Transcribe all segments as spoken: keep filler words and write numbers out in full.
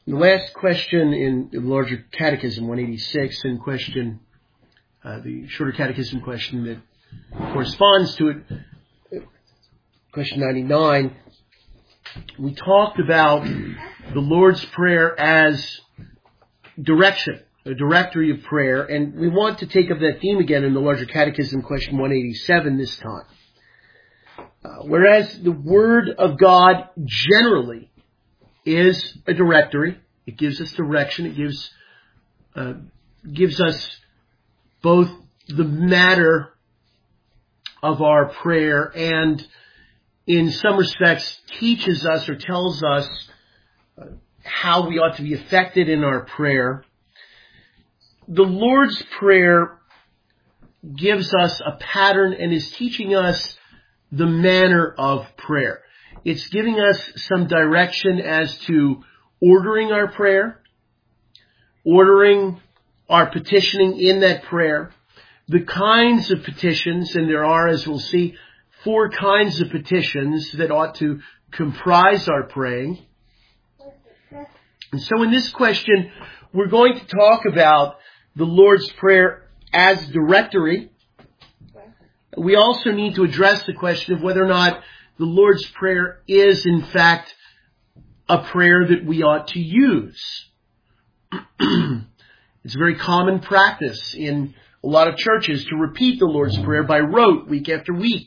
The last question in the larger catechism, one eighty-six, and question, uh, the shorter catechism question that corresponds to it, question ninety-nine, we talked about the Lord's Prayer as direction, a directory of prayer, and we want to take up that theme again in the larger catechism, question one eighty-seven this time. Uh, whereas the Word of God generally is a directory. It gives us direction. It gives uh, gives us both the matter of our prayer and in some respects teaches us or tells us uh, how we ought to be affected in our prayer. The Lord's Prayer gives us a pattern and is teaching us the manner of prayer. It's giving us some direction as to ordering our prayer, ordering our petitioning in that prayer, the kinds of petitions, and there are, as we'll see, four kinds of petitions that ought to comprise our praying. And so in this question, we're going to talk about the Lord's Prayer as directory. We also need to address the question of whether or not the Lord's Prayer is, in fact, a prayer that we ought to use. It's a very common practice in a lot of churches to repeat the Lord's Prayer by rote week after week.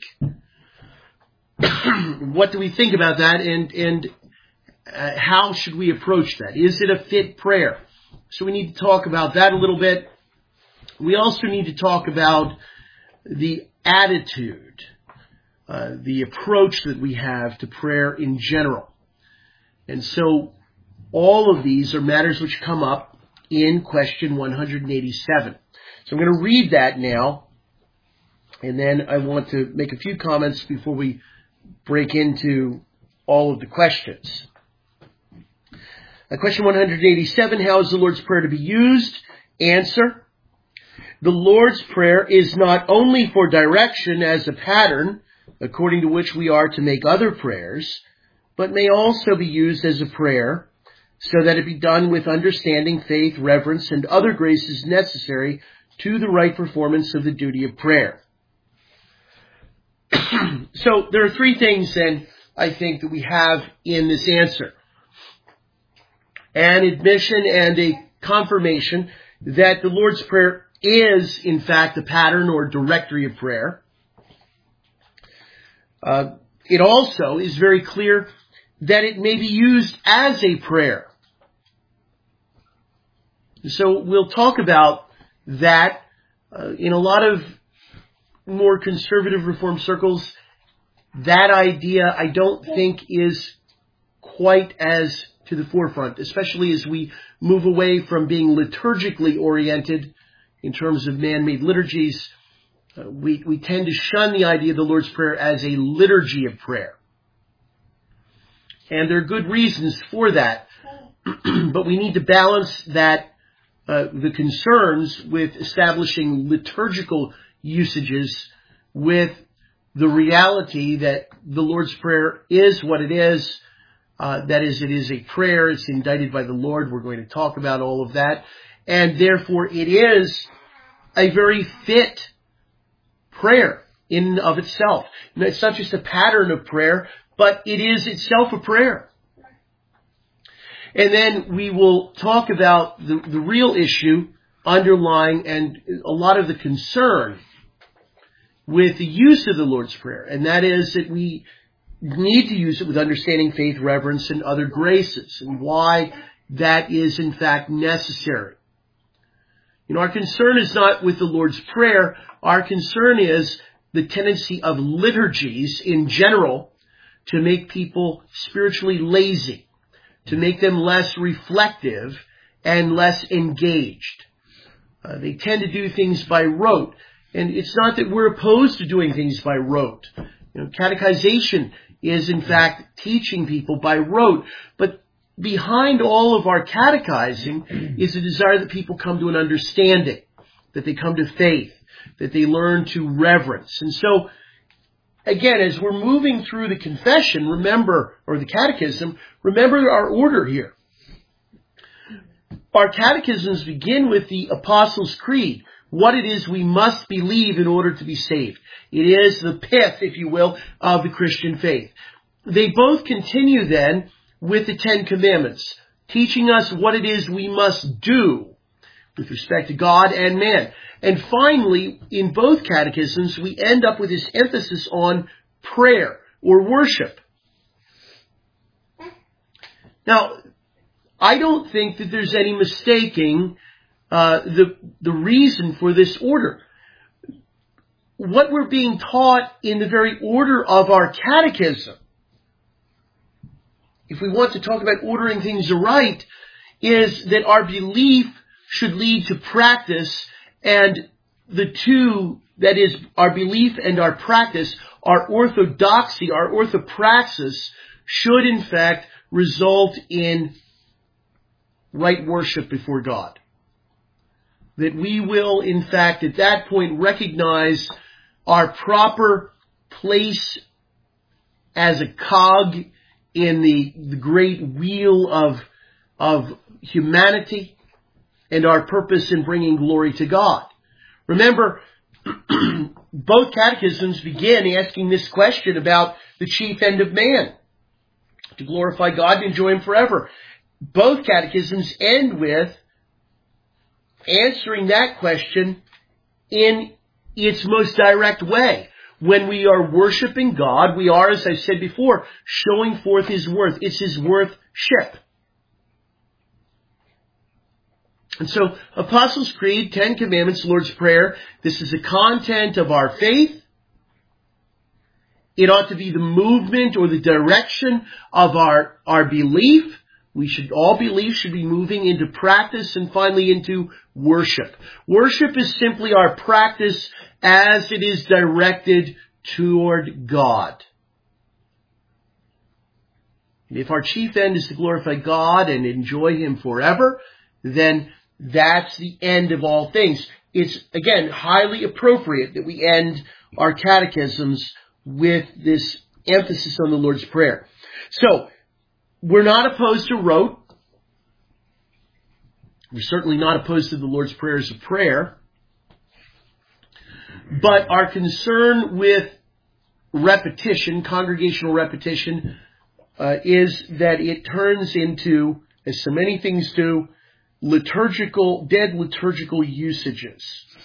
What do we think about that, and, and uh, how should we approach that? Is it a fit prayer? So we need to talk about that a little bit. We also need to talk about the attitude, uh, the approach that we have to prayer in general. And so all of these are matters which come up in question one eighty-seven. So I'm going to read that now, and then I want to make a few comments before we break into all of the questions. Uh, question one eighty-seven, how is the Lord's Prayer to be used? Answer. The Lord's Prayer is not only for direction as a pattern, according to which we are to make other prayers, but may also be used as a prayer, so that it be done with understanding, faith, reverence, and other graces necessary to the right performance of the duty of prayer. So there are three things then, I think, that we have in this answer. An admission and a confirmation that the Lord's Prayer is, in fact, a pattern or directory of prayer. Uh, it also is very clear that it may be used as a prayer. So we'll talk about that. Uh, in a lot of more conservative Reformed circles, that idea I don't think is quite as to the forefront, especially as we move away from being liturgically oriented in terms of man-made liturgies. Uh, we, we tend to shun the idea of the Lord's Prayer as a liturgy of prayer. And there are good reasons for that. But we need to balance that, uh, the concerns with establishing liturgical usages with the reality that the Lord's Prayer is what it is. Uh, that is, it is a prayer. It's indicted by the Lord. We're going to talk about all of that. And therefore, it is a very fit prayer in and of itself. And it's not just a pattern of prayer, but it is itself a prayer. And then we will talk about the, the real issue underlying and a lot of the concern with the use of the Lord's Prayer. And that is that we need to use it with understanding, faith, reverence, and other graces, and why that is in fact necessary. You know, our concern is not with the Lord's Prayer. Our concern is the tendency of liturgies in general to make people spiritually lazy, to make them less reflective and less engaged. Uh, they tend to do things by rote. And it's not that we're opposed to doing things by rote. You know, catechization is in fact teaching people by rote. But behind all of our catechizing is a desire that people come to an understanding, that they come to faith, that they learn to reverence. And so, again, as we're moving through the confession, remember, or the catechism, remember our order here. our catechisms begin with the Apostles' Creed, what it is we must believe in order to be saved. It is the pith, if you will, of the Christian faith. They both continue then with the Ten Commandments, teaching us what it is we must do with respect to God and man. And finally, in both catechisms, we end up with this emphasis on prayer or worship. Now, I don't think that there's any mistaking uh, the the reason for this order. What we're being taught in the very order of our catechism, if we want to talk about ordering things aright, is that our belief should lead to practice, and the two, that is, our belief and our practice, our orthodoxy, our orthopraxis, should in fact result in right worship before God. That we will, in fact, at that point recognize our proper place as a cog in the, the great wheel of, of humanity and our purpose in bringing glory to God. Remember, both catechisms begin asking this question about the chief end of man, to glorify God and enjoy Him forever. Both catechisms end with answering that question in its most direct way. When we are worshiping God, we are, as I said before, showing forth His worth. It's His worth-ship. And so, Apostles' Creed, Ten Commandments, Lord's Prayer, this is the content of our faith. It ought to be the movement or the direction of our, our belief. We should, all belief should be moving into practice and finally into worship. Worship is simply our practice as it is directed toward God. And if our chief end is to glorify God and enjoy Him forever, then that's the end of all things. It's, again, highly appropriate that we end our catechisms with this emphasis on the Lord's Prayer. So, we're not opposed to rote. We're certainly not opposed to the Lord's Prayer as a prayer. But our concern with repetition, congregational repetition, uh, is that it turns into, as so many things do, liturgical, dead liturgical usages.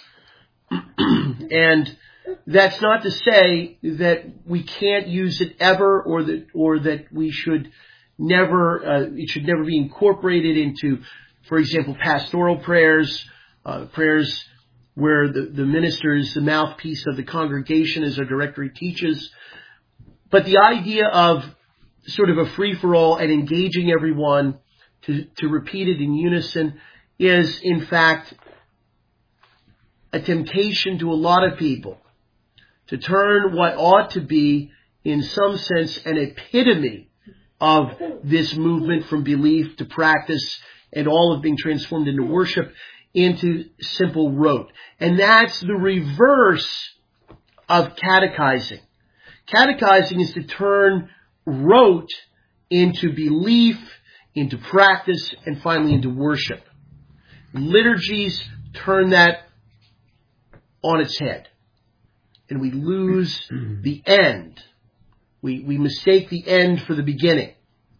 And that's not to say that we can't use it ever, or that, or that we should never, uh, it should never be incorporated into, for example, pastoral prayers, uh, prayers where the, the minister is the mouthpiece of the congregation, as our directory teaches. But the idea of sort of a free-for-all and engaging everyone to, to repeat it in unison is, in fact, a temptation to a lot of people to turn what ought to be, in some sense, an epitome of this movement from belief to practice and all of being transformed into worship into simple rote. And that's the reverse of catechizing. Catechizing is to turn rote into belief, into practice, and finally into worship. Liturgies turn that on its head. And we lose the end. We, we mistake the end for the beginning.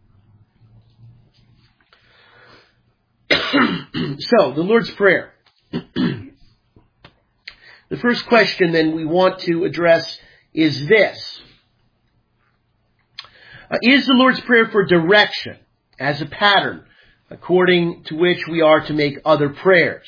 So, the Lord's Prayer. The first question then we want to address is this. Uh, is the Lord's Prayer for direction as a pattern according to which we are to make other prayers?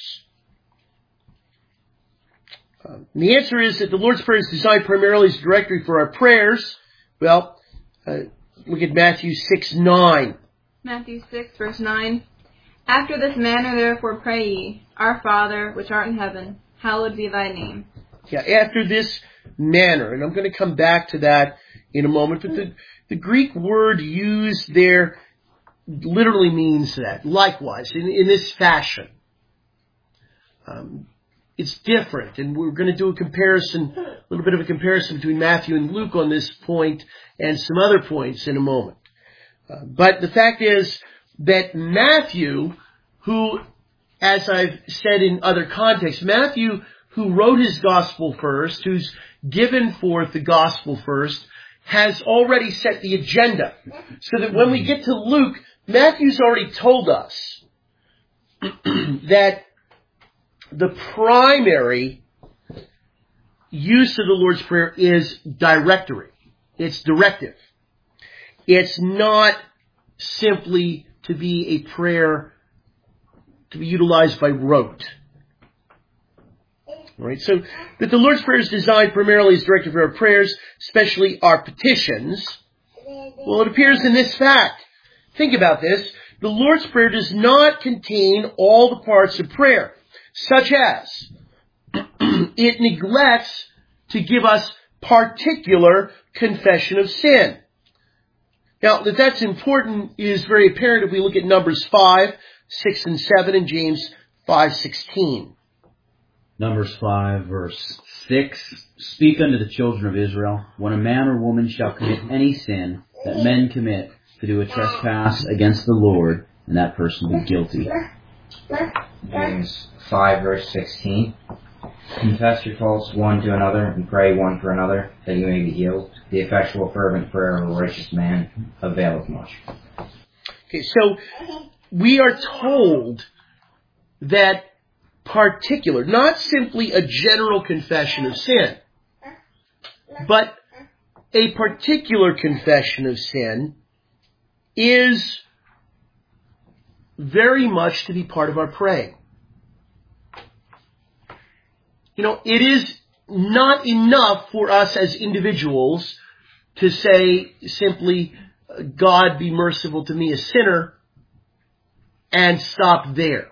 Uh, the answer is that the Lord's Prayer is designed primarily as a directory for our prayers. Well, uh, look at Matthew six nine. Matthew six, verse nine. After this manner therefore pray ye, Our Father, which art in heaven, hallowed be thy name. Yeah, after this manner, and I'm going to come back to that in a moment, but the, the Greek word used there literally means that. Likewise, in, in this fashion. Um, it's different, and we're going to do a comparison, a little bit of a comparison between Matthew and Luke on this point and some other points in a moment. Uh, but the fact is that Matthew, who, as I've said in other contexts, Matthew, who wrote his gospel first, who's given forth the gospel first, has already set the agenda. So that when we get to Luke, Matthew's already told us that the primary use of the Lord's Prayer is directory. It's directive. It's not simply to be a prayer to be utilized by rote. Right? So, but the Lord's Prayer is designed primarily as directive for our prayers, especially our petitions. Well, it appears in this fact. Think about this. The Lord's Prayer does not contain all the parts of prayer, such as it neglects to give us particular confession of sin. Now, that that's important is very apparent if we look at Numbers five, six, and seven, and James five sixteen. Numbers five, verse six. Speak unto the children of Israel, when a man or woman shall commit any sin that men commit to do a trespass against the Lord, and that person be guilty. James five, verse sixteen. Confess your faults one to another, and pray one for another, that you may be healed. The effectual fervent prayer of a righteous man availeth much. Okay, so we are told that particular, not simply a general confession of sin, but a particular confession of sin is very much to be part of our praying. You know, it is not enough for us as individuals to say simply, God be merciful to me, a sinner, and stop there.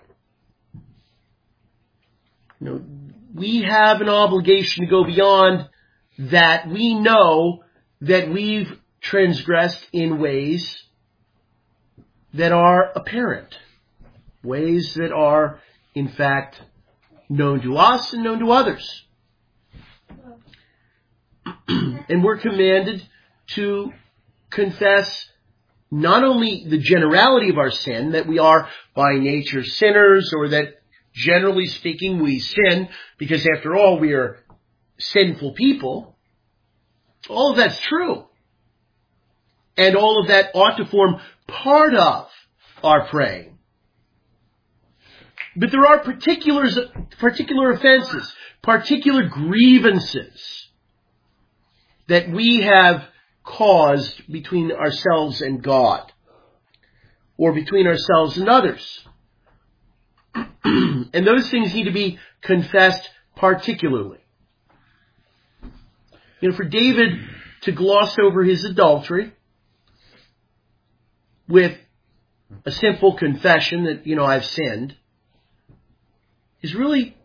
You know, we have an obligation to go beyond that. We know that we've transgressed in ways that are apparent, ways that are, in fact, known to us and known to others. And we're commanded to confess not only the generality of our sin, that we are by nature sinners, or that generally speaking we sin because after all we are sinful people. All of that's true. And all of that ought to form part of our praying. But there are particulars, particular offenses, particular grievances that we have caused between ourselves and God, or between ourselves and others. And those things need to be confessed particularly. You know, for David to gloss over his adultery with a simple confession that, you know, I've sinned, is really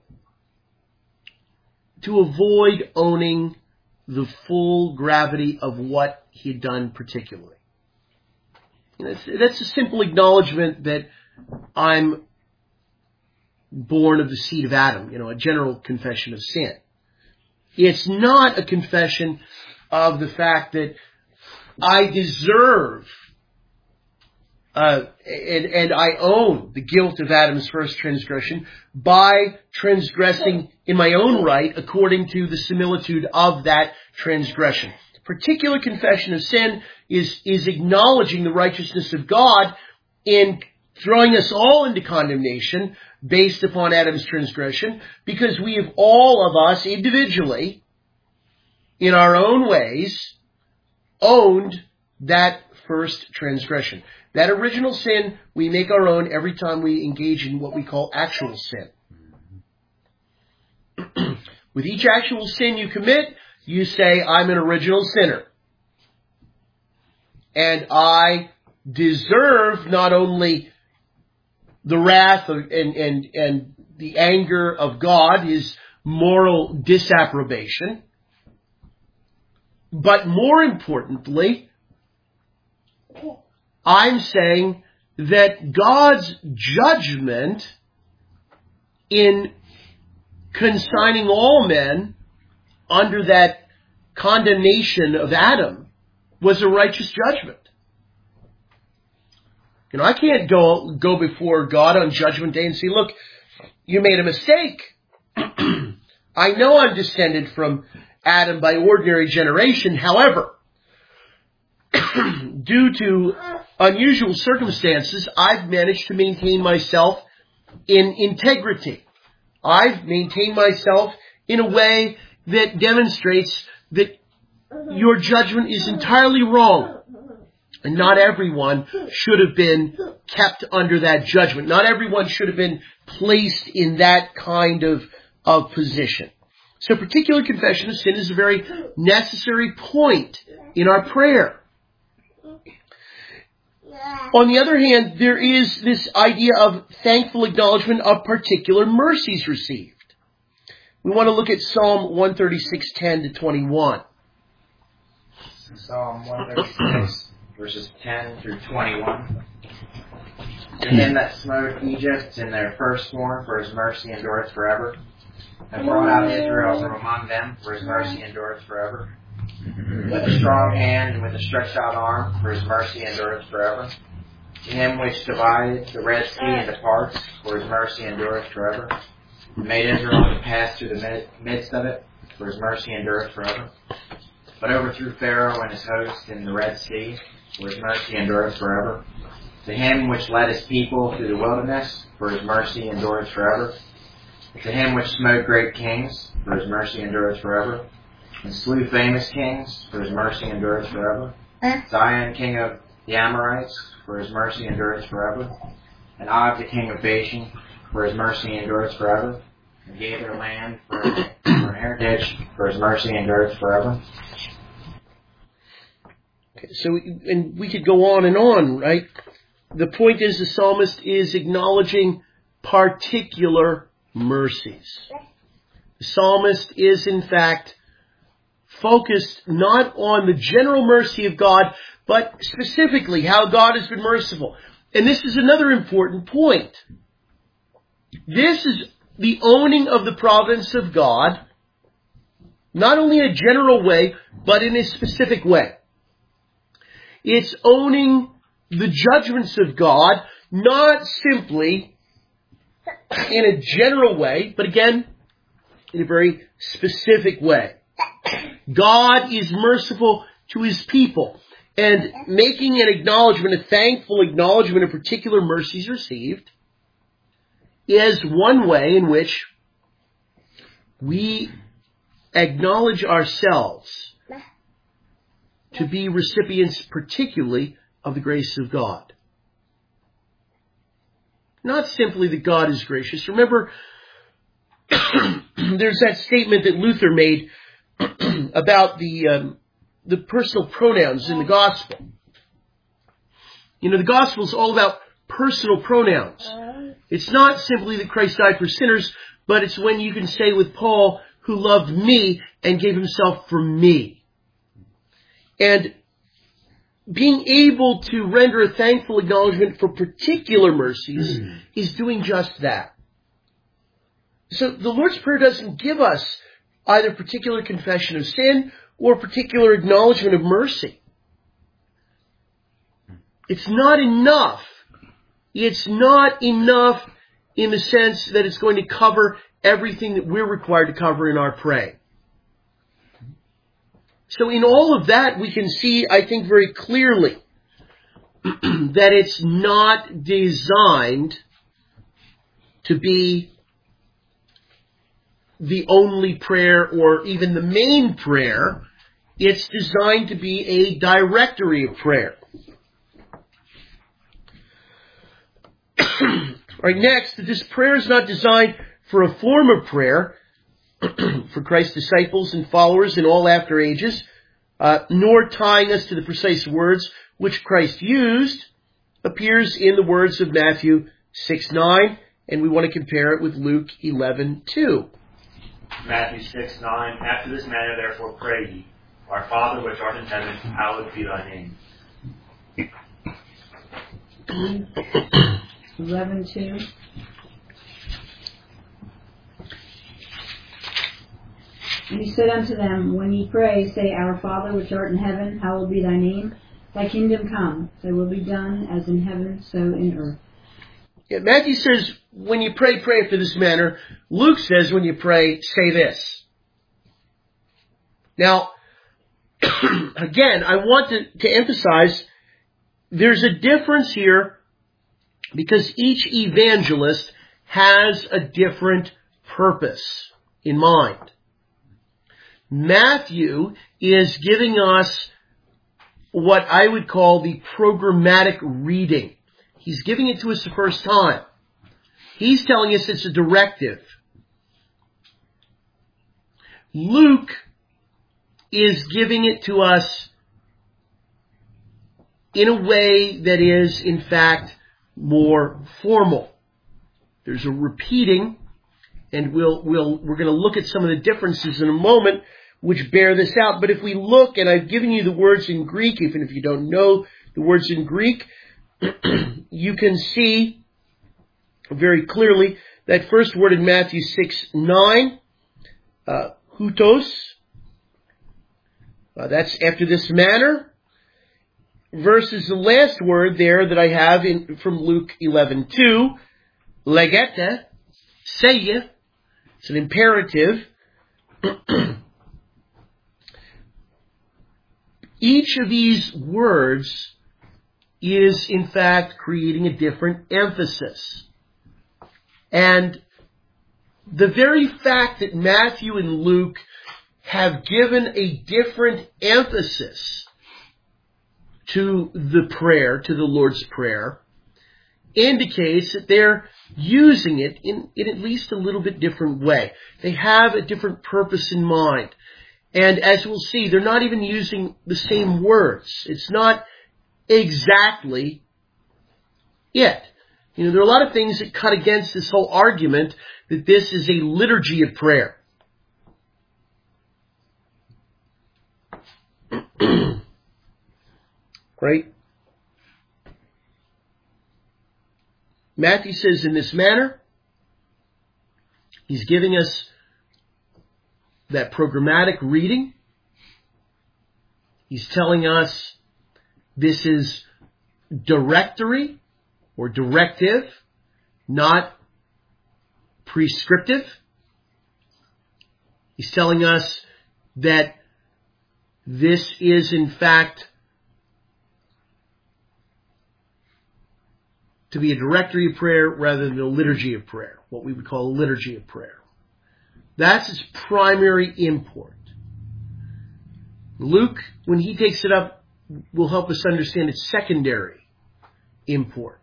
to avoid owning the full gravity of what he had done particularly. You know, that's a simple acknowledgement that I'm born of the seed of Adam, you know, a general confession of sin. It's not a confession of the fact that I deserve Uh, and, and I own the guilt of Adam's first transgression by transgressing in my own right according to the similitude of that transgression. Particular confession of sin is, is acknowledging the righteousness of God in throwing us all into condemnation based upon Adam's transgression, because we have all of us individually, in our own ways, owned that first transgression. That original sin, we make our own every time we engage in what we call actual sin. With each actual sin you commit, you say, I'm an original sinner. And I deserve not only the wrath of, and, and, and the anger of God, his moral disapprobation, but more importantly, I'm saying that God's judgment in consigning all men under that condemnation of Adam was a righteous judgment. You know, I can't go go before God on Judgment Day and say, look, you made a mistake. I know I'm descended from Adam by ordinary generation. However, due to unusual circumstances, I've managed to maintain myself in integrity. I've maintained myself in a way that demonstrates that your judgment is entirely wrong. And not everyone should have been kept under that judgment. Not everyone should have been placed in that kind of, of position. So particular confession of sin is a very necessary point in our prayer. On the other hand, there is this idea of thankful acknowledgement of particular mercies received. We want to look at Psalm one thirty-six, ten to twenty-one. Psalm one thirty-six. Verses ten through twenty-one. To him that smote Egypt in their firstborn, for his mercy endureth forever, and brought out Israel from among them, for his mercy endureth forever. With a strong hand and with a stretched out arm, for his mercy endureth forever. To him which divided the Red Sea into parts, for his mercy endureth forever. And made Israel to pass through the midst of it, for his mercy endureth forever. But overthrew Pharaoh and his host in the Red Sea, for his mercy endureth forever. To him which led his people through the wilderness, for his mercy endureth forever. To him which smote great kings, for his mercy endureth forever. And slew famous kings, for his mercy endureth forever. Zion, king of the Amorites, for his mercy endureth forever. And Og, the king of Bashan, for his mercy endureth forever. And gave their land for, for an heritage, for his mercy endureth forever. So, and we could go on and on, right? The point is the psalmist is acknowledging particular mercies. The psalmist is, in fact, focused not on the general mercy of God, but specifically how God has been merciful. And this is another important point. This is the owning of the providence of God, not only in a general way, but in a specific way. It's owning the judgments of God, not simply in a general way, but again, in a very specific way. God is merciful to his people, and making an acknowledgement, a thankful acknowledgement of particular mercies received, is one way in which we acknowledge ourselves to be recipients particularly of the grace of God. Not simply that God is gracious. Remember, there's that statement that Luther made about the um, the personal pronouns in the gospel. You know, the gospel is all about personal pronouns. It's not simply that Christ died for sinners, but it's when you can say with Paul, who loved me and gave himself for me. And being able to render a thankful acknowledgement for particular mercies mm. is doing just that. So the Lord's Prayer doesn't give us either particular confession of sin or particular acknowledgement of mercy. It's not enough. It's not enough in the sense that it's going to cover everything that we're required to cover in our praying. So in all of that, we can see, I think, very clearly that it's not designed to be the only prayer or even the main prayer. It's designed to be a directory of prayer. All right, next, this prayer is not designed for a form of prayer for Christ's disciples and followers in all after ages, uh, nor tying us to the precise words which Christ used, appears in the words of Matthew six nine, and we want to compare it with Luke eleven two. Matthew six nine, after this manner therefore pray ye, Our Father which art in heaven, hallowed be thy name. eleven two. And he said unto them, When ye pray, say, Our Father which art in heaven, hallowed be thy name. Thy kingdom come, thy will be done as in heaven, so in earth. Yeah, Matthew says, when you pray, pray after this manner. Luke says, when you pray, say this. Now, again, I want to, to emphasize there's a difference here because each evangelist has a different purpose in mind. Matthew is giving us what I would call the programmatic reading. He's giving it to us the first time. He's telling us it's a directive. Luke is giving it to us in a way that is, in fact, more formal. There's a repeating, and we'll, we'll, we're going to look at some of the differences in a moment which bear this out. But if we look, and I've given you the words in Greek, even if you don't know the words in Greek, you can see very clearly that first word in Matthew six nine, uh, hutos, uh, that's after this manner, versus the last word there that I have in from Luke eleven two, legete, say, it's an imperative. Each of these words is, in fact, creating a different emphasis. And the very fact that Matthew and Luke have given a different emphasis to the prayer, to the Lord's Prayer, indicates that they're using it in, in at least a little bit different way. They have a different purpose in mind. And as we'll see, they're not even using the same words. It's not exactly it. You know, there are a lot of things that cut against this whole argument that this is a liturgy of prayer. Right? Matthew says in this manner, he's giving us that programmatic reading. He's telling us this is directory or directive, not prescriptive. He's telling us that this is in fact to be a directory of prayer rather than a liturgy of prayer, what we would call a liturgy of prayer. That's its primary import. Luke, when he takes it up, will help us understand its secondary import.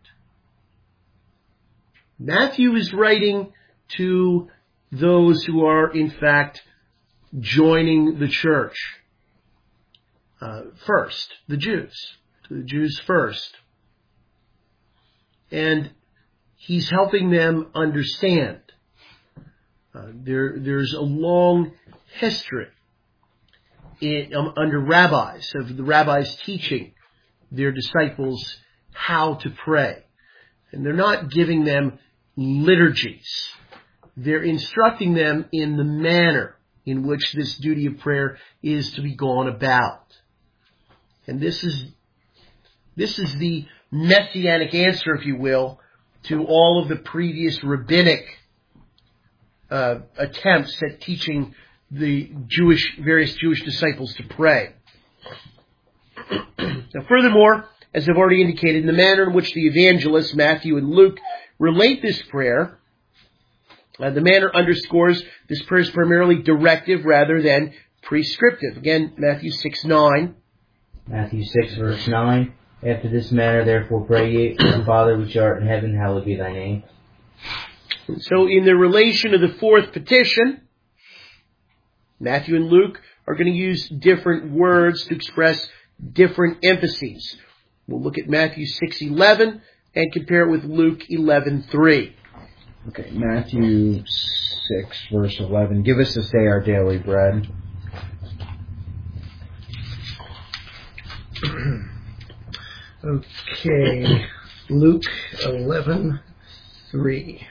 Matthew is writing to those who are, in fact, joining the church uh, first, the Jews, to the Jews first. And he's helping them understand. Uh, there, there's a long history in, um, under rabbis, of the rabbis teaching their disciples how to pray. And they're not giving them liturgies. They're instructing them in the manner in which this duty of prayer is to be gone about. And this is, this is the messianic answer, if you will, to all of the previous rabbinic uh, attempts at teaching the Jewish, various Jewish disciples to pray. Now, furthermore, as I've already indicated, in the manner in which the evangelists, Matthew and Luke, relate this prayer, uh, the manner underscores this prayer is primarily directive rather than prescriptive. Again, Matthew six nine. Matthew six, verse nine. After this manner, therefore, pray ye, Our Father which art in heaven, hallowed be thy name. So in the relation of the fourth petition, Matthew and Luke are going to use different words to express different emphases. We'll look at Matthew six eleven and compare it with Luke eleven three. Okay, Matthew six, verse eleven. Give us this day our daily bread. Okay, Luke eleven three.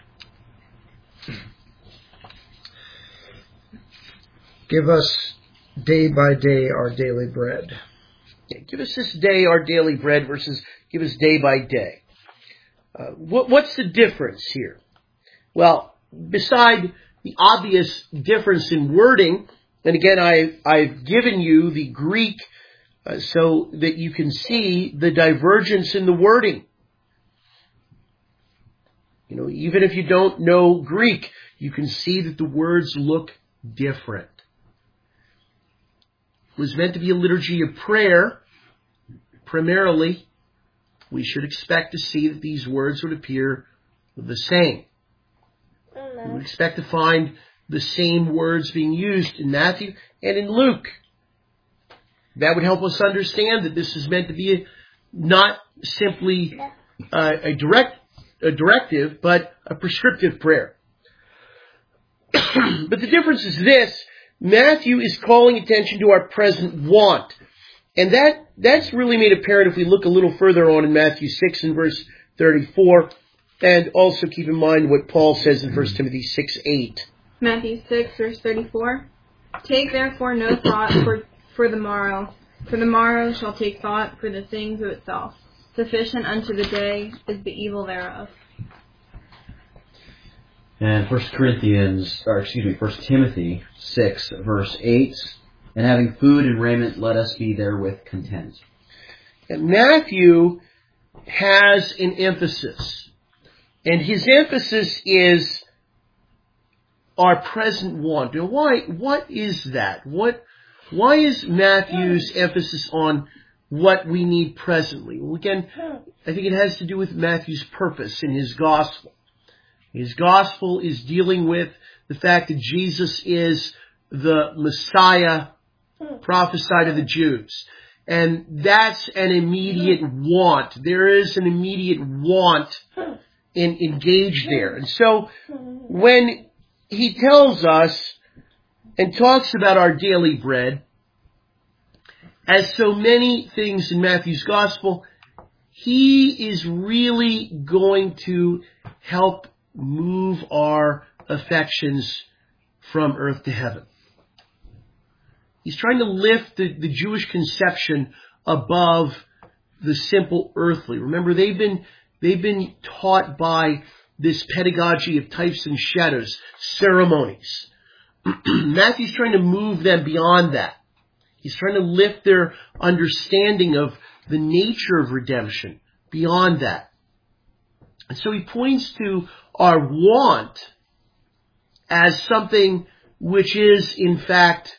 Give us day by day our daily bread. Yeah, give us this day our daily bread versus give us day by day. Uh, what, what's the difference here? Well, beside the obvious difference in wording, and again, I, I've given you the Greek uh, so that you can see the divergence in the wording. You know, even if you don't know Greek, you can see that the words look different. It was meant to be a liturgy of prayer, primarily. We should expect to see that these words would appear the same. We would expect to find the same words being used in Matthew and in Luke. That would help us understand that this is meant to be a, not simply a, a direct a directive, but a prescriptive prayer. But the difference is this: Matthew is calling attention to our present want. And that, that's really made apparent if we look a little further on in Matthew six and verse thirty-four. And also keep in mind what Paul says in First Timothy six eight. Matthew six, verse thirty-four. Take therefore no thought for, for the morrow, for the morrow shall take thought for the things of itself. Sufficient unto the day is the evil thereof. And First Corinthians, or excuse me, First Timothy six, verse eight. And having food and raiment, let us be therewith content. And Matthew has an emphasis. And his emphasis is our present want. Now, why, what is that? What, why is Matthew's emphasis on what we need presently? Well, again, I think it has to do with Matthew's purpose in his gospel. His gospel is dealing with the fact that Jesus is the Messiah prophesied of the Jews. And that's an immediate want. There is an immediate want in, engaged there. And so when he tells us and talks about our daily bread, as so many things in Matthew's gospel, he is really going to help move our affections from earth to heaven. He's trying to lift the, the Jewish conception above the simple earthly. Remember, they've been, they've been taught by this pedagogy of types and shadows, ceremonies. Matthew's trying to move them beyond that. He's trying to lift their understanding of the nature of redemption beyond that. And so he points to our want as something which is, in fact,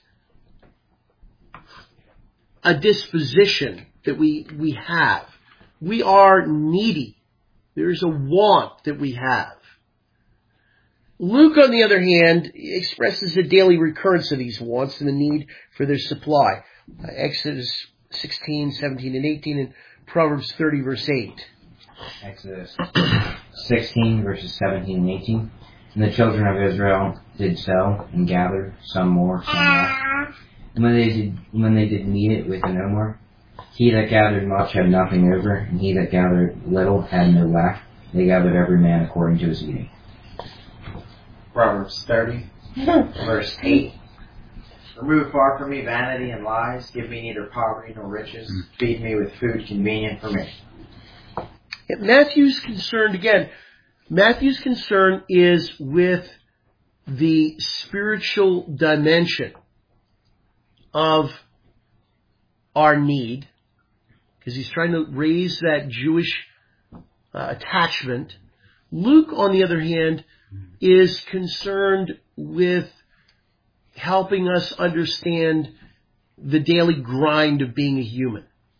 a disposition that we, we have. We are needy. There's a want that we have. Luke, on the other hand, expresses a daily recurrence of these wants and the need for their supply. Uh, Exodus sixteen, seventeen, and eighteen, and Proverbs thirty, verse eight. Exodus sixteen, verses seventeen and eighteen. And the children of Israel did sow and gathered, some more, some less. And when they did, when they did meet it with no more, he that gathered much had nothing over, and he that gathered little had no lack. They gathered every man according to his eating. Proverbs thirty, Verse eight. Remove far from me vanity and lies. Give me neither poverty nor riches. Feed me with food convenient for me. Yet Matthew's concerned, again, Matthew's concern is with the spiritual dimension of our need, because he's trying to raise that Jewish uh, attachment. Luke, on the other hand, is concerned with helping us understand the daily grind of being a human.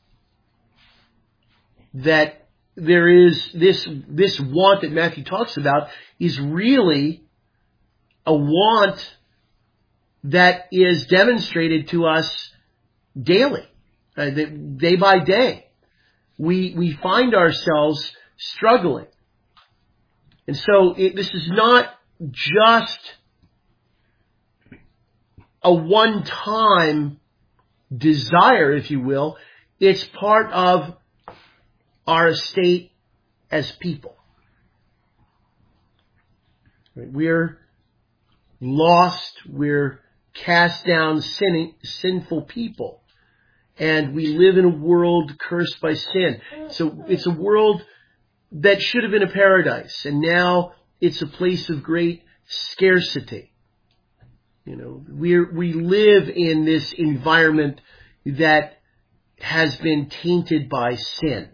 That there is this, this want that Matthew talks about is really a want that is demonstrated to us daily, uh, day by day. We, we find ourselves struggling. And so it, this is not just a one-time desire, if you will. It's part of our estate as people. We're lost. We're cast down, sinning, sinful people. and we live in a world cursed by sin. So it's a world that should have been a paradise, and now it's a place of great scarcity. You know, we we live in this environment that has been tainted by sin.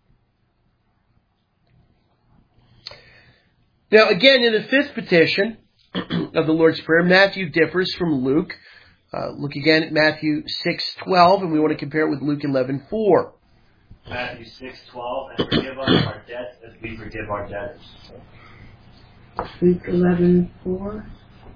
Now, again, in the fifth petition of the Lord's Prayer, Matthew differs from Luke. Uh, look again at Matthew six twelve, and we want to compare it with Luke eleven four. Matthew six twelve, and forgive us our debts as we forgive our debtors. Luke eleven four.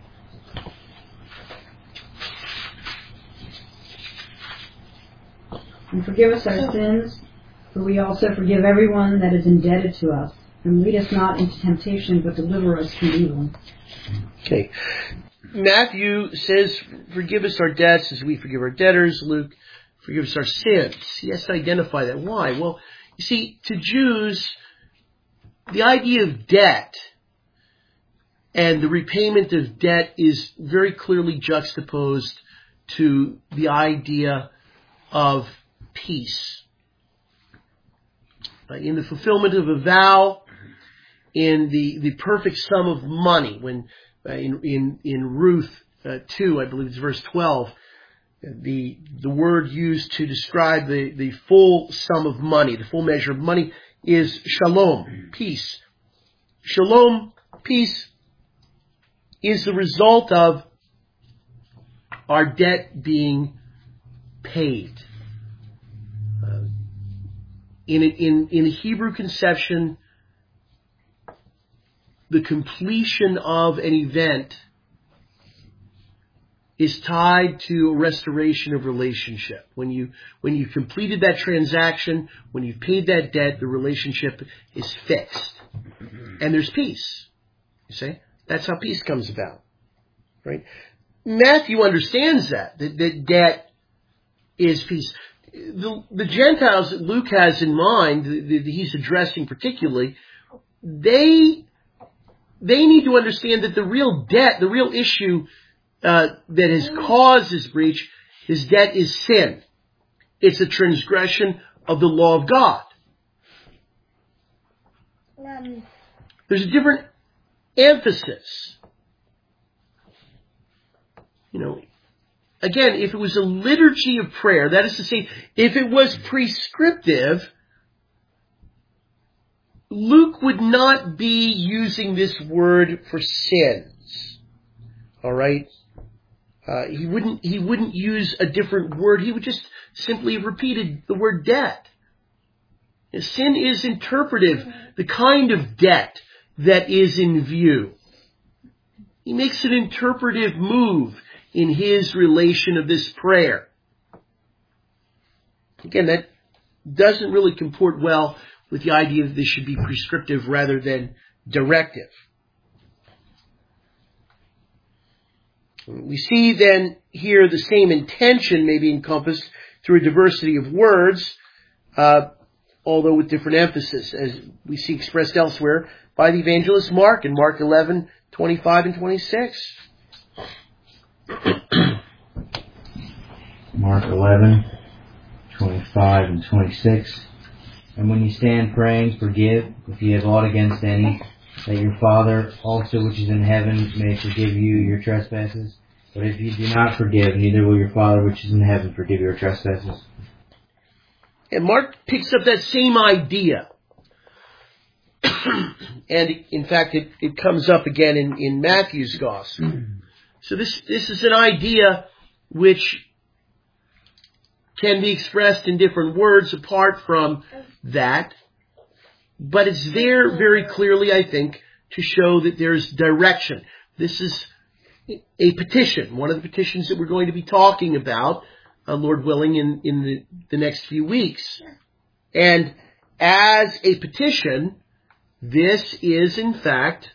And forgive us our sins, for we also forgive everyone that is indebted to us. And lead us not into temptation, but deliver us from evil. Okay. Matthew says, forgive us our debts as we forgive our debtors. Luke, forgive us our sins. He has to identify that. Why? Well, you see, to Jews, the idea of debt and the repayment of debt is very clearly juxtaposed to the idea of peace. In the fulfillment of a vow, in the, the perfect sum of money, when uh, in, in in Ruth uh, two, I believe it's verse twelve, the the word used to describe the, the full sum of money, the full measure of money, is shalom, peace. Shalom, peace, is the result of our debt being paid. Uh, in, in, in a Hebrew conception, the completion of an event is tied to a restoration of relationship. When you, when you've completed that transaction, when you've paid that debt, the relationship is fixed. And there's peace. You see? That's how peace comes about. Right? Matthew understands that, that, that debt is peace. The, the Gentiles that Luke has in mind, that he's addressing particularly, they, they need to understand that the real debt, the real issue uh, that has caused this breach, his debt is sin. It's a transgression of the law of God. There's a different emphasis. You know, again, if it was a liturgy of prayer, that is to say, if it was prescriptive, Luke would not be using this word for sins. All right? Uh, he wouldn't, he wouldn't use a different word. He would just simply have repeated the word debt. Sin is interpretive, the kind of debt that is in view. He makes an interpretive move in his relation of this prayer. Again, that doesn't really comport well with the idea that this should be prescriptive rather than directive. We see then here the same intention may be encompassed through a diversity of words, uh, although with different emphasis, as we see expressed elsewhere by the evangelist Mark in Mark eleven, twenty-five and twenty-six. Mark eleven, twenty-five and twenty-six. And when you stand praying, forgive, if you have aught against any, that your Father also which is in heaven may forgive you your trespasses. But if you do not forgive, neither will your Father which is in heaven forgive your trespasses. And Mark picks up that same idea. And in fact, it, it comes up again in, in Matthew's Gospel. So this, this is an idea which can be expressed in different words apart from that. But it's there very clearly, I think, to show that there's direction. This is a petition, one of the petitions that we're going to be talking about, uh, Lord willing, in, in the, the next few weeks. And as a petition, this is, in fact,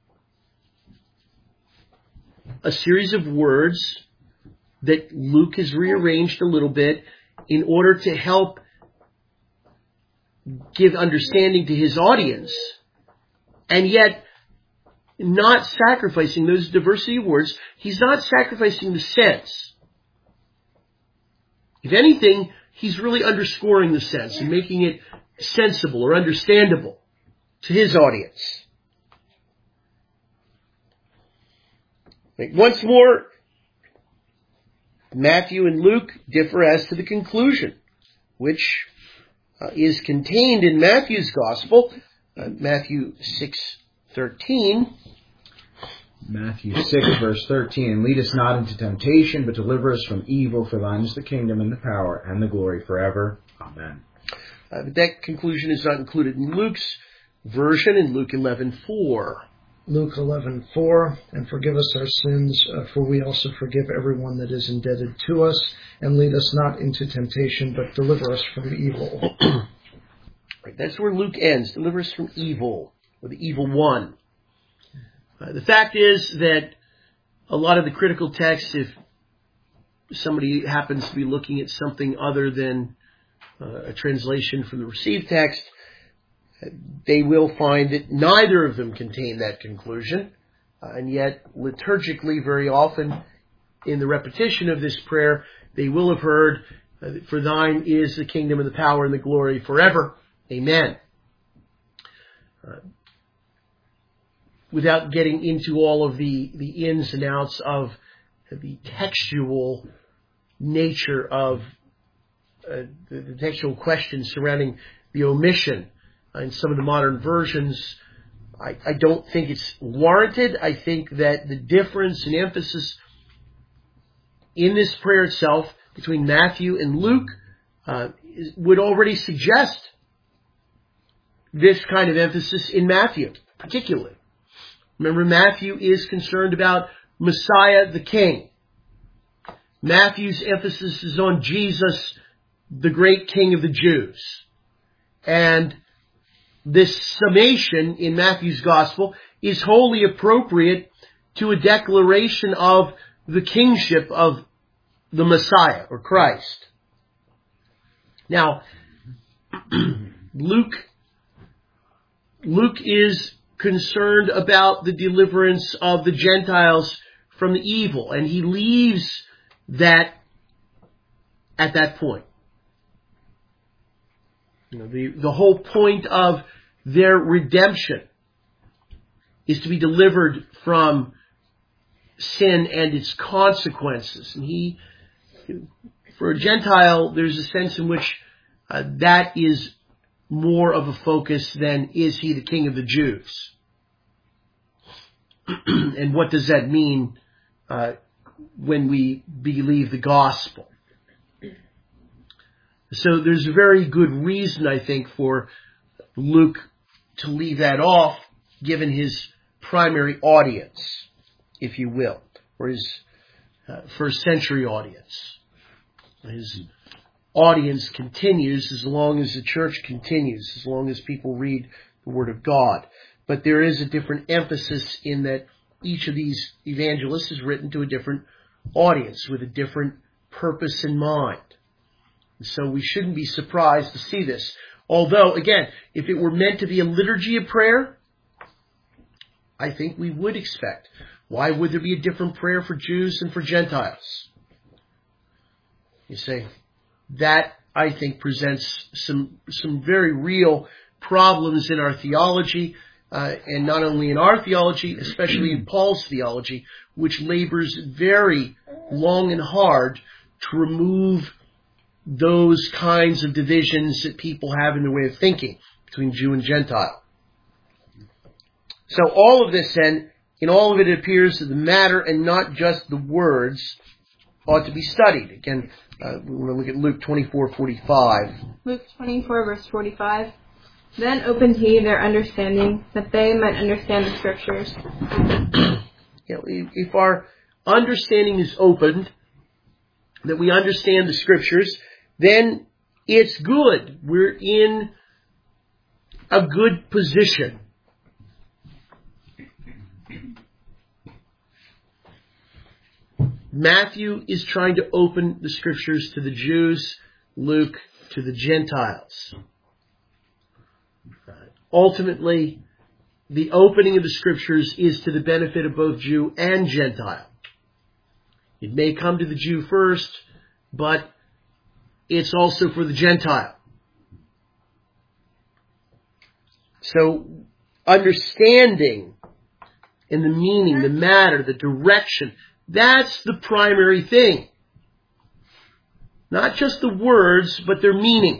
a series of words that Luke has rearranged a little bit in order to help give understanding to his audience, and yet not sacrificing those diversity of words. He's not sacrificing the sense. If anything, he's really underscoring the sense and making it sensible or understandable to his audience. Once more, Matthew and Luke differ as to the conclusion, which uh, is contained in Matthew's Gospel, uh, Matthew six thirteen. Matthew six, verse thirteen, and lead us not into temptation, but deliver us from evil, for thine is the kingdom and the power and the glory forever. Amen. Uh, but that conclusion is not included in Luke's version in Luke eleven four. Luke eleven four, and forgive us our sins, uh, for we also forgive everyone that is indebted to us, and lead us not into temptation, but deliver us from evil. Right, that's where Luke ends, deliver us from evil, or the evil one. Uh, the fact is that a lot of the critical texts, if somebody happens to be looking at something other than uh, a translation from the received text, they will find that neither of them contain that conclusion. Uh, and yet, liturgically, very often, in the repetition of this prayer, they will have heard, uh, for thine is the kingdom and the power and the glory forever. Amen. Uh, without getting into all of the, the ins and outs of the textual nature of uh, the, the textual questions surrounding the omission in some of the modern versions, I, I don't think it's warranted. I think that the difference in emphasis in this prayer itself between Matthew and Luke uh, would already suggest this kind of emphasis in Matthew, particularly. Remember, Matthew is concerned about Messiah the King. Matthew's emphasis is on Jesus, the great King of the Jews. And this summation in Matthew's Gospel is wholly appropriate to a declaration of the kingship of the Messiah, or Christ. Now, Luke, Luke is concerned about the deliverance of the Gentiles from the evil, and he leaves that at that point. You know, the, the whole point of their redemption is to be delivered from sin and its consequences. And he, for a Gentile, there's a sense in which uh, that is more of a focus than is he the King of the Jews. And what does that mean uh, when we believe the gospel? So there's a very good reason, I think, for Luke to leave that off, given his primary audience, if you will, or his uh, first century audience. His audience continues as long as the church continues, as long as people read the Word of God. But there is a different emphasis in that each of these evangelists is written to a different audience with a different purpose in mind. So we shouldn't be surprised to see this. Although, again, if it were meant to be a liturgy of prayer, I think we would expect. Why would there be a different prayer for Jews and for Gentiles? You say, that, I think, presents some some very real problems in our theology, uh, and not only in our theology, especially in Paul's theology, which labors very long and hard to remove those kinds of divisions that people have in their way of thinking between Jew and Gentile. So all of this then, in all of it, it appears that the matter and not just the words ought to be studied. Again, uh, we want to look at Luke twenty-four forty-five. Luke twenty-four, verse forty-five. Then opened he their understanding, that they might understand the Scriptures. You know, if our understanding is opened, that we understand the Scriptures, then it's good. We're in a good position. Matthew is trying to open the Scriptures to the Jews, Luke to the Gentiles. Ultimately, the opening of the Scriptures is to the benefit of both Jew and Gentile. It may come to the Jew first, but it's also for the Gentile. So, understanding and the meaning, the matter, the direction, that's the primary thing. Not just the words, but their meaning.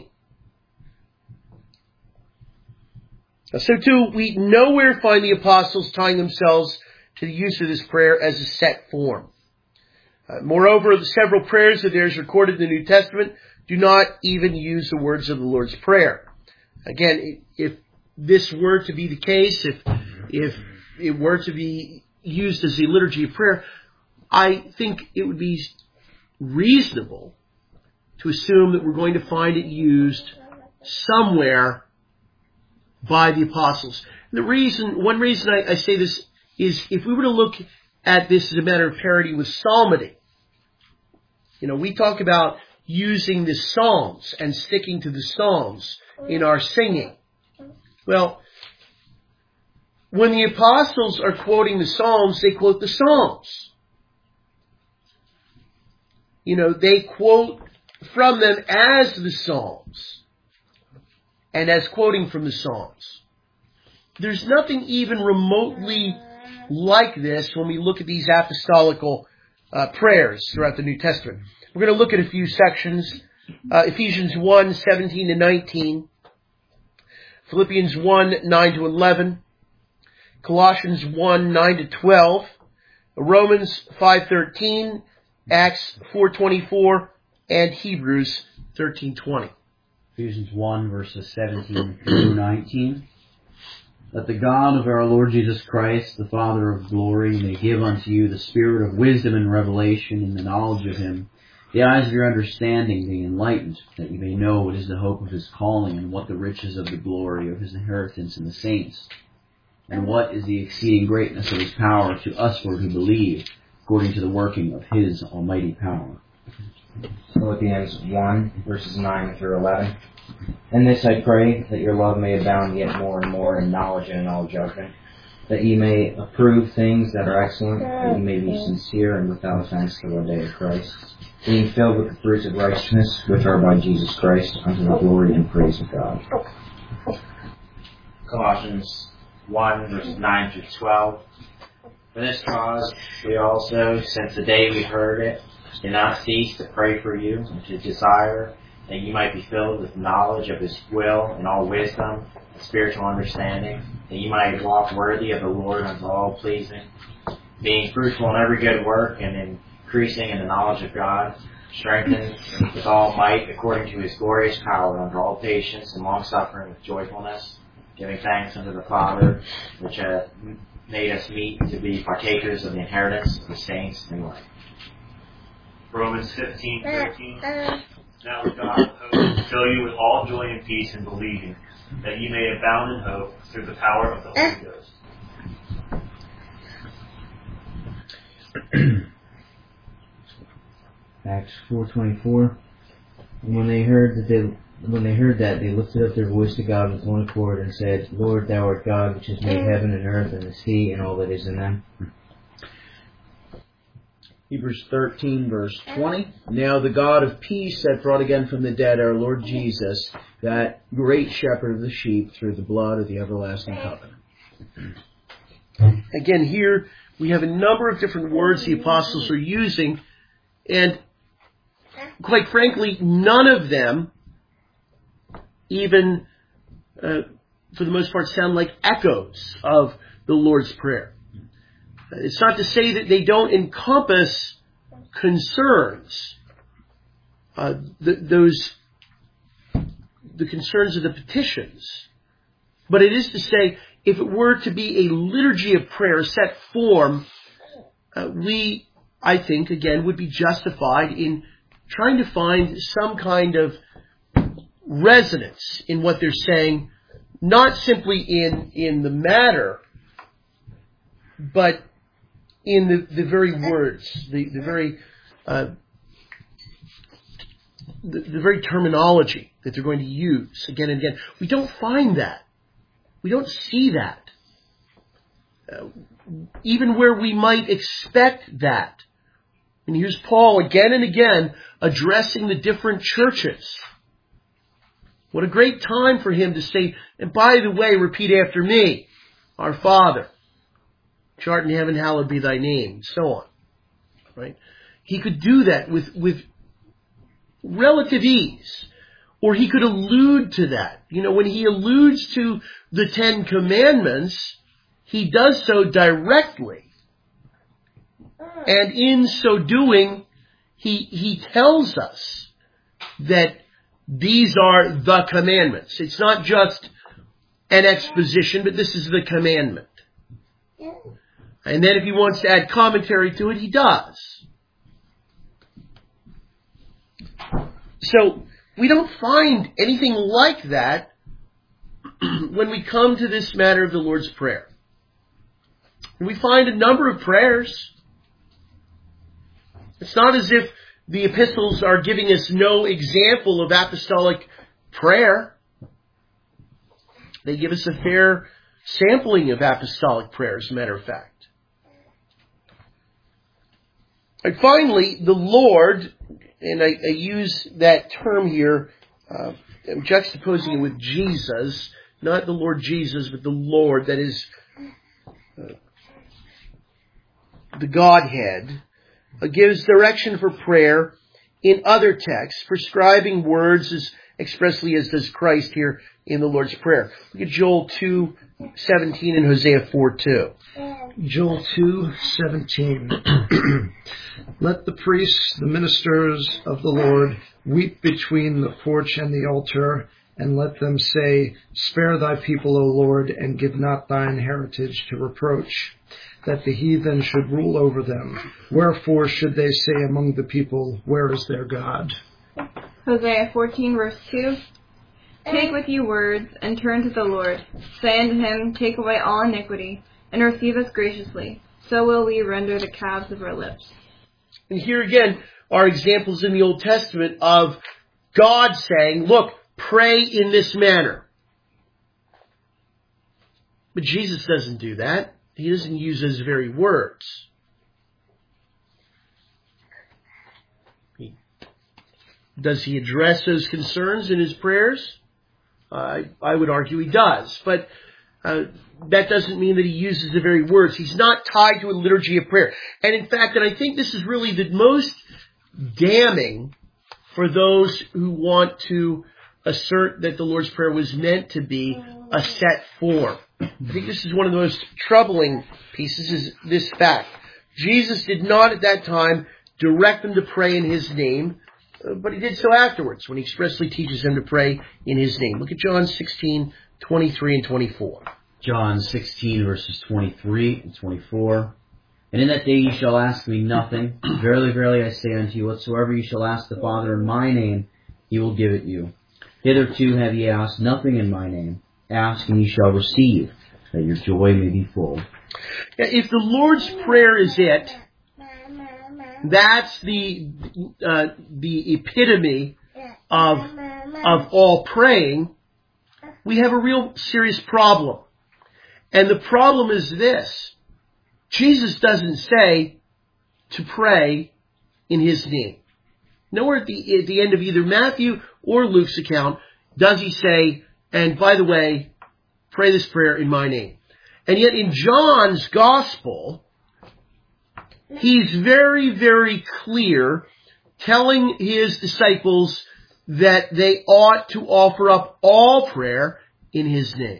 So too, we nowhere find the apostles tying themselves to the use of this prayer as a set form. Uh, moreover, the several prayers of theirs recorded in the New Testament do not even use the words of the Lord's Prayer. Again, if this were to be the case, if if it were to be used as the liturgy of prayer, I think it would be reasonable to assume that we're going to find it used somewhere by the apostles. And the reason, one reason I, I say this is if we were to look at this as a matter of parity with psalmody, you know, we talk about using the Psalms and sticking to the Psalms in our singing. Well, when the apostles are quoting the Psalms, they quote the Psalms. You know, they quote from them as the Psalms and as quoting from the Psalms. There's nothing even remotely like this when we look at these apostolical uh, prayers throughout the New Testament. We're going to look at a few sections. Uh, Ephesians one, seventeen to nineteen. Philippians one, nine to eleven. Colossians one, nine to twelve. Romans five, thirteen. Acts four, twenty-four. And Hebrews thirteen, twenty. Ephesians one, verses seventeen through nineteen. That the God of our Lord Jesus Christ, the Father of glory, may give unto you the spirit of wisdom and revelation in the knowledge of Him, the eyes of your understanding being enlightened, that you may know what is the hope of His calling, and what the riches of the glory of His inheritance in the saints, and what is the exceeding greatness of His power to usward who believe, according to the working of His almighty power. Philippians one, verses nine through eleven. And this I pray, that your love may abound yet more and more in knowledge and in all judgment, that ye may approve things that are excellent, that ye may be sincere and without offense till the day of Christ, being filled with the fruits of righteousness, which are by Jesus Christ, unto the glory and praise of God. Colossians one, verses nine through twelve. For this cause we also, since the day we heard it, do not cease to pray for you, and to desire that you might be filled with knowledge of His will and all wisdom and spiritual understanding, that you might walk worthy of the Lord unto all pleasing, being fruitful in every good work and increasing in the knowledge of God, strengthened with all might according to His glorious power unto all patience and long suffering with joyfulness, giving thanks unto the Father, which hath made us meet to be partakers of the inheritance of the saints in light. Romans fifteen, thirteen. Now the God of hope fill you with all joy and peace in believing, that ye may abound in hope through the power of the Holy Ghost. Acts four twenty-four. And when they heard that they when they heard that, they lifted up their voice to God with one accord and said, Lord, Thou art God, which has made heaven and earth and the sea and all that is in them. Hebrews thirteen, verse twenty. Now the God of peace hath brought again from the dead our Lord Jesus, that great shepherd of the sheep, through the blood of the everlasting covenant. Again, here we have a number of different words the apostles are using, and quite frankly, none of them even, uh, for the most part, sound like echoes of the Lord's Prayer. It's not to say that they don't encompass concerns, uh, the, those, the concerns of the petitions. But it is to say, if it were to be a liturgy of prayer, set form, uh, we, I think, again, would be justified in trying to find some kind of resonance in what they're saying, not simply in, in the matter, but in the, the very words, the, the very uh, the, the very terminology that they're going to use again and again. We don't find that. We don't see that. Uh, even where we might expect that, And here's Paul again and again addressing the different churches. What a great time for him to say, and by the way, repeat after me, our Father, which art in heaven, hallowed be thy name, and so on. Right? He could do that with, with relative ease. Or he could allude to that. You know, when he alludes to the Ten Commandments, he does so directly. And in so doing, he, he tells us that these are the commandments. It's not just an exposition, but this is the commandment. And then if he wants to add commentary to it, he does. So, we don't find anything like that when we come to this matter of the Lord's Prayer. And we find a number of prayers. It's not as if the epistles are giving us no example of apostolic prayer. They give us a fair sampling of apostolic prayer, as a matter of fact. And finally, the Lord, and I, I use that term here, uh, I'm juxtaposing it with Jesus, not the Lord Jesus, but the Lord, that is uh, the Godhead, uh, gives direction for prayer in other texts, prescribing words as expressly as does Christ here in the Lord's Prayer. Look at Joel two seventeen and Hosea four two. Joel two seventeen. Let the priests, the ministers of the Lord, weep between the porch and the altar, and let them say, Spare thy people, O Lord, and give not thine heritage to reproach, that the heathen should rule over them. Wherefore should they say among the people, Where is their God? Hosea fourteen, verse two. Take with you words, and turn to the Lord. Say unto him, Take away all iniquity, and receive us graciously. So will we render the calves of our lips. And here again are examples in the Old Testament of God saying, look, pray in this manner. But Jesus doesn't do that. He doesn't use those very words. He, does he address those concerns in his prayers? Uh, I, I would argue he does. But uh, that doesn't mean that he uses the very words. He's not tied to a liturgy of prayer. And in fact, and I think this is really the most damning for those who want to assert that the Lord's Prayer was meant to be a set form. I think this is one of the most troubling pieces, is this fact. Jesus did not at that time direct them to pray in his name, but he did so afterwards when he expressly teaches them to pray in his name. Look at John sixteen, twenty-three and twenty-four. John sixteen, verses twenty-three and twenty-four. And in that day ye shall ask me nothing. Verily, verily, I say unto you, whatsoever ye shall ask the Father in my name, he will give it you. Hitherto have ye asked nothing in my name. Ask, and ye shall receive, that your joy may be full. If the Lord's Prayer is it, that's the uh, the epitome of of all praying, we have a real serious problem. And the problem is this. Jesus doesn't say to pray in his name. Nowhere at the, at the end of either Matthew or Luke's account does he say, and by the way, pray this prayer in my name. And yet in John's Gospel, he's very, very clear, telling his disciples that they ought to offer up all prayer in his name.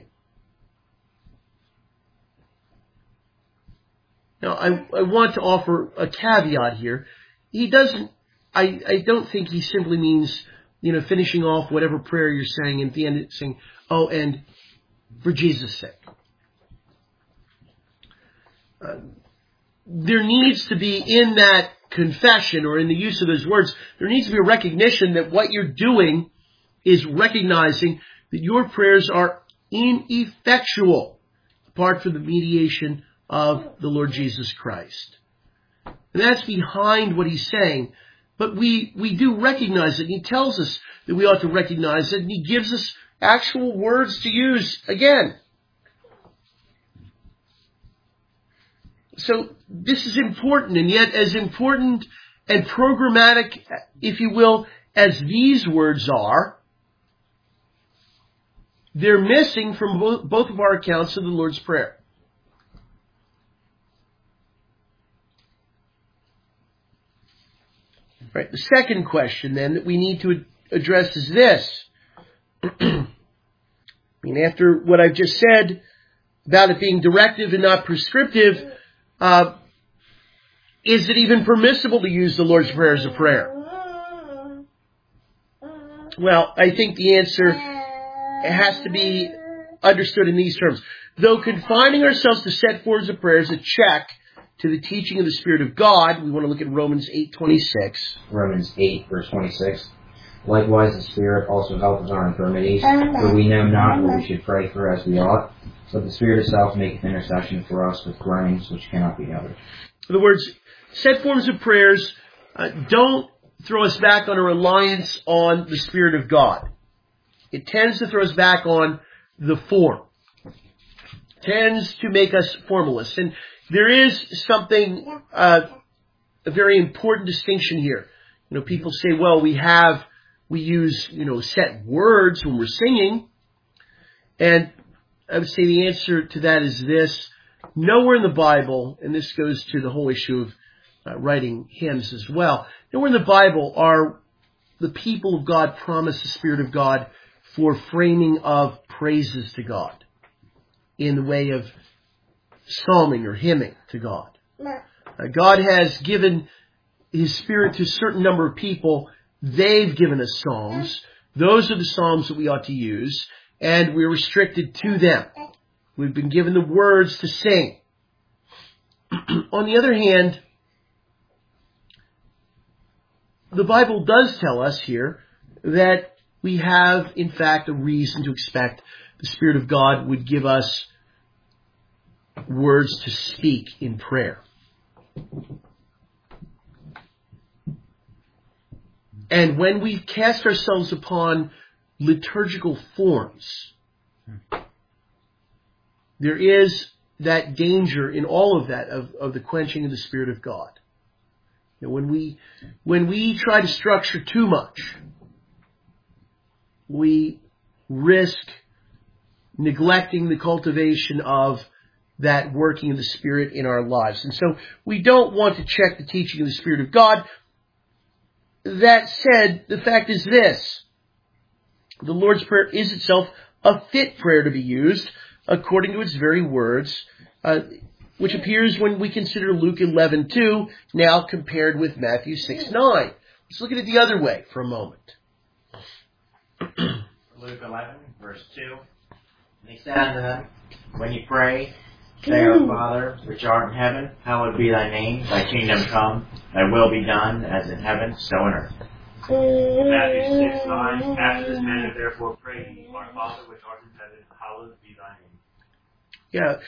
Now, I, I want to offer a caveat here. He doesn't, I, I don't think he simply means, you know, finishing off whatever prayer you're saying and at the end saying, oh, and for Jesus' sake. Uh, there needs to be in that confession or in the use of those words, there needs to be a recognition that what you're doing is recognizing that your prayers are ineffectual apart from the mediation of the Lord Jesus Christ. And that's behind what he's saying. But we, we do recognize it. And he tells us that we ought to recognize it. And he gives us actual words to use again. So this is important. And yet as important and programmatic, if you will, as these words are, they're missing from both of our accounts of the Lord's Prayer. Right. The second question, then, that we need to address is this. I mean, after what I've just said about it being directive and not prescriptive, uh, is it even permissible to use the Lord's Prayer as a prayer? Well, I think the answer has to be understood in these terms. Though confining ourselves to set forms of prayer is a check to the teaching of the Spirit of God, we want to look at Romans eight twenty-six. Romans eight, verse twenty-six. Likewise, the Spirit also helps our infirmities, for we know not what we should pray for as we ought, but the Spirit itself maketh intercession for us with groanings which cannot be uttered. In other words, set forms of prayers uh, don't throw us back on a reliance on the Spirit of God. It tends to throw us back on the form. It tends to make us formalists. And there is something, uh, a very important distinction here. You know, people say, well, we have, we use, you know, set words when we're singing. And I would say the answer to that is this. Nowhere in the Bible, and this goes to the whole issue of uh, writing hymns as well, nowhere in the Bible are the people of God promised the Spirit of God for framing of praises to God in the way of psalming or hymning to God. Uh, God has given His Spirit to a certain number of people. They've given us psalms. Those are the psalms that we ought to use, and we're restricted to them. We've been given the words to sing. On the other hand, the Bible does tell us here that we have, in fact, a reason to expect the Spirit of God would give us words to speak in prayer. And when we cast ourselves upon liturgical forms, there is that danger in all of that of, of the quenching of the Spirit of God. You know, when we when we try to structure too much, we risk neglecting the cultivation of that working of the Spirit in our lives. And so we don't want to check the teaching of the Spirit of God. That said, the fact is this. The Lord's Prayer is itself a fit prayer to be used according to its very words, uh, which appears when we consider Luke eleven two, now compared with Matthew six nine. Let's look at it the other way for a moment. Luke eleven, verse two. And he said unto them, when you pray, say, Our Father, which art in heaven, hallowed be thy name. Thy kingdom come, thy will be done, as in heaven, so on earth. Matthew six nine. After this manner, therefore, pray ye, Our Father, which art in heaven, hallowed be thy name. Yeah.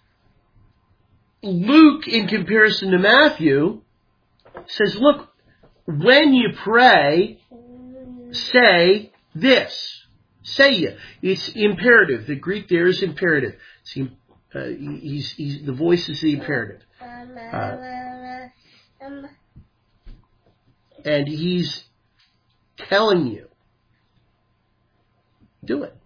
Luke, in comparison to Matthew, says, look, when you pray, say this. Say ye. It's imperative. The Greek there is imperative. See, uh, he's, he's, the voice is the imperative. Uh, and he's telling you, do it.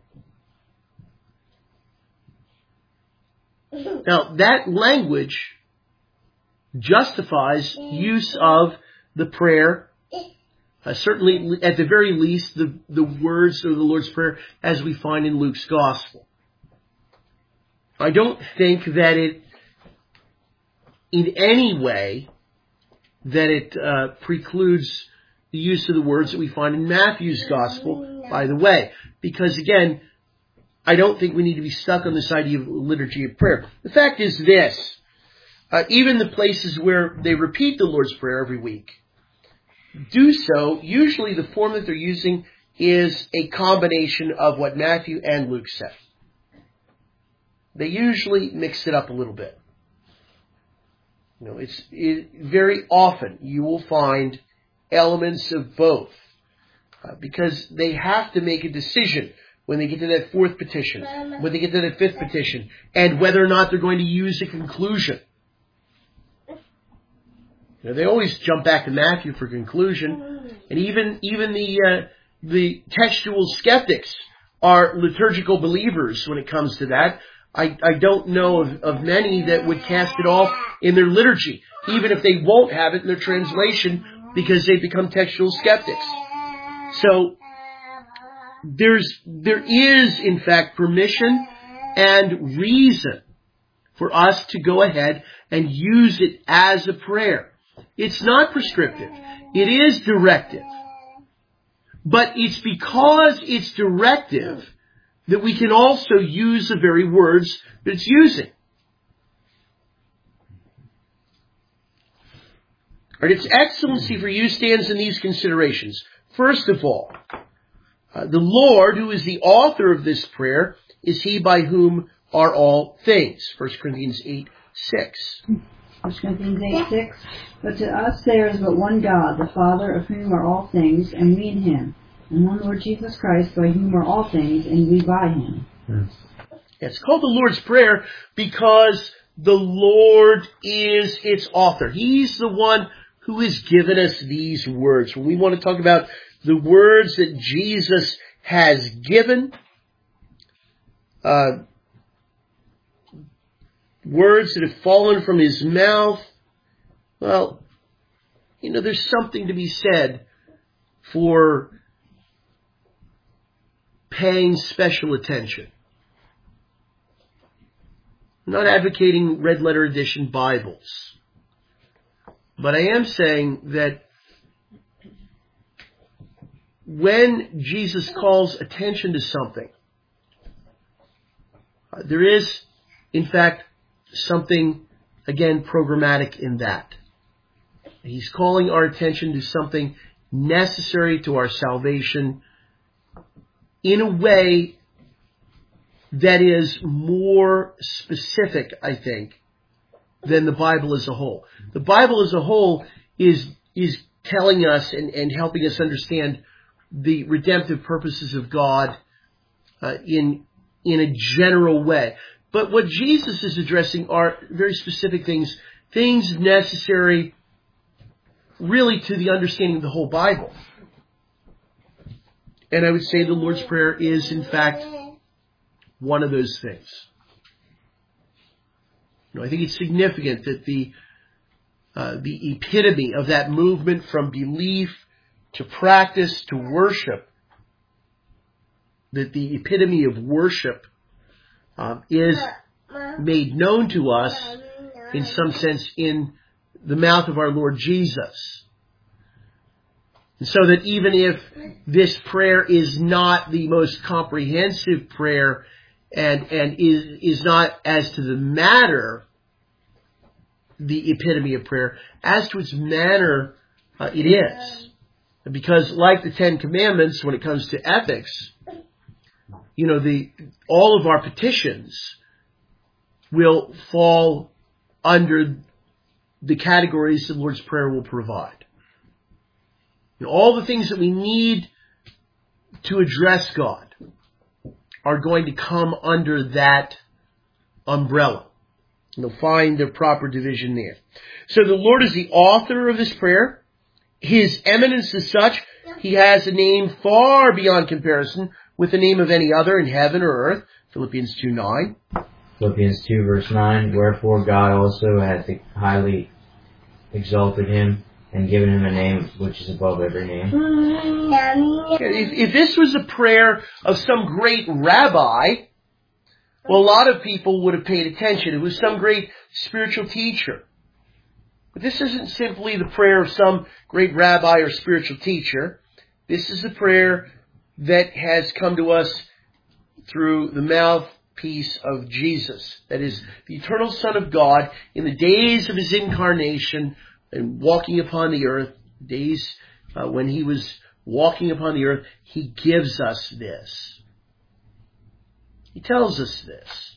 Now, that language justifies use of the prayer, uh, certainly at the very least, the, the words of the Lord's Prayer as we find in Luke's Gospel. I don't think that it, in any way, that it uh, precludes the use of the words that we find in Matthew's Gospel, by the way, because again, I don't think we need to be stuck on this idea of liturgy of prayer. The fact is this, uh, even the places where they repeat the Lord's Prayer every week, do so, usually the form that they're using is a combination of what Matthew and Luke said. They usually mix it up a little bit. You know, it's it, very often you will find elements of both, uh, because they have to make a decision when they get to that fourth petition, when they get to that fifth petition, and whether or not they're going to use a conclusion. You know, they always jump back to Matthew for conclusion, and even even the uh, the textual skeptics are liturgical believers when it comes to that. I, I don't know of, of many that would cast it off in their liturgy, even if they won't have it in their translation, because they become textual skeptics. So there's there is in fact permission and reason for us to go ahead and use it as a prayer. It's not prescriptive. It is directive. But it's because it's directive that we can also use the very words that it's using. Right, its excellency for you stands in these considerations. First of all, uh, the Lord, who is the author of this prayer, is He by whom are all things. First Corinthians eight six. First Corinthians eight six. But to us there is but one God, the Father, of whom are all things, and we in Him. And one Lord Jesus Christ, by whom are all things, and we by Him. Hmm. It's called the Lord's Prayer because the Lord is its author. He's the one who has given us these words. When we want to talk about the words that Jesus has given, uh, words that have fallen from His mouth, well, you know, there's something to be said for paying special attention. I'm not advocating red letter edition Bibles, but I am saying that when Jesus calls attention to something, uh, there is, in fact, something, again, programmatic in that. He's calling our attention to something necessary to our salvation in a way that is more specific, I think, than the Bible as a whole. The Bible as a whole is is telling us and, and helping us understand the redemptive purposes of God uh, in in a general way. But what Jesus is addressing are very specific things, things necessary really to the understanding of the whole Bible. And I would say the Lord's Prayer is, in fact, one of those things. You know, I think it's significant that the uh, the epitome of that movement from belief to practice to worship, that the epitome of worship um, is made known to us, in some sense, in the mouth of our Lord Jesus. And so that even if this prayer is not the most comprehensive prayer and, and is, is not as to the matter the epitome of prayer, as to its manner, uh, it is. Because like the Ten Commandments, when it comes to ethics, you know, the all of our petitions will fall under the categories the Lord's Prayer will provide. You know, all the things that we need to address God are going to come under that umbrella. You'll find the proper division there. So the Lord is the author of this prayer. His eminence is such, He has a name far beyond comparison with the name of any other in heaven or earth. Philippians two nine. Philippians two verse nine. Wherefore God also hath highly exalted Him and given Him a name which is above every name. If, if this was a prayer of some great rabbi, well, a lot of people would have paid attention. It was some great spiritual teacher. But this isn't simply the prayer of some great rabbi or spiritual teacher. This is the prayer that has come to us through the mouthpiece of Jesus. That is, the eternal Son of God in the days of His incarnation and walking upon the earth, days uh, when He was walking upon the earth, He gives us this. He tells us this.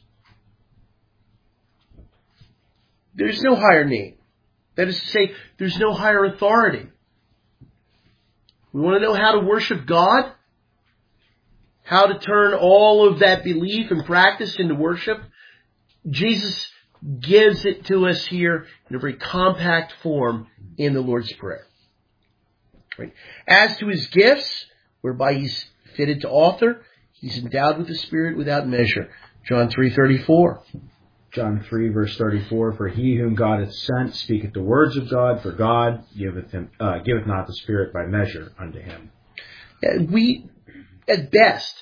There's no higher name. That is to say, there's no higher authority. We want to know how to worship God, how to turn all of that belief and practice into worship. Jesus gives it to us here in a very compact form in the Lord's Prayer. Right. As to his gifts, whereby he's fitted to author, he's endowed with the Spirit without measure. John three thirty-four. John three, verse thirty-four, for he whom God hath sent speaketh the words of God, for God giveth him uh, giveth not the Spirit by measure unto him. We, at best,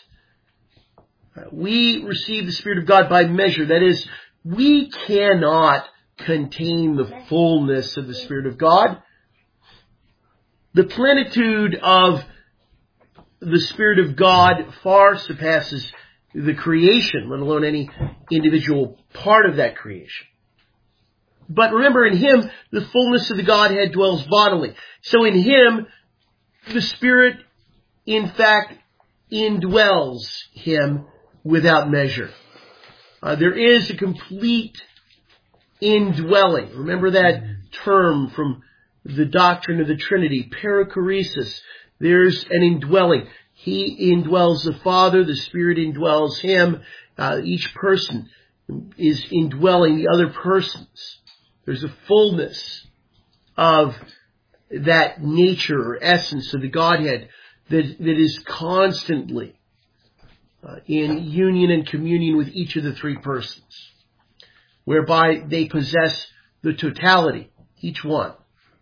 we receive the Spirit of God by measure. That is, we cannot contain the fullness of the Spirit of God. The plenitude of the Spirit of God far surpasses the creation, let alone any individual part of that creation. But remember, in him, the fullness of the Godhead dwells bodily. So in him, the Spirit, in fact, indwells him without measure. Uh, there is a complete indwelling. Remember that term from the doctrine of the Trinity, perichoresis. There's an indwelling. He indwells the Father, the Spirit indwells him. Uh, each person is indwelling the other persons. There's a fullness of that nature or essence of the Godhead that, that is constantly uh, in union and communion with each of the three persons, whereby they possess the totality, each one.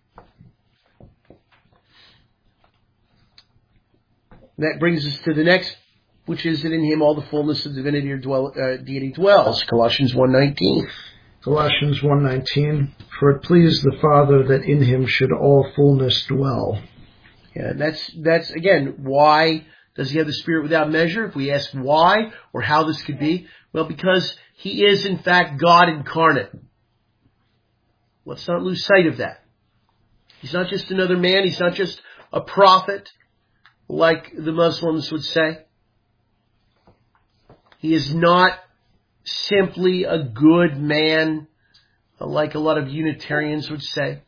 That brings us to the next, which is that in him all the fullness of divinity or dwell, uh, deity dwells. Colossians one nineteen. Colossians one nineteen, for it pleased the Father that in him should all fullness dwell. Yeah, that's, that's again, why does he have the Spirit without measure? If we ask why or how this could be, well, because he is in fact God incarnate. Let's not lose sight of that. He's not just another man. He's not just a prophet, like the Muslims would say. He is not simply a good man, like a lot of Unitarians would say.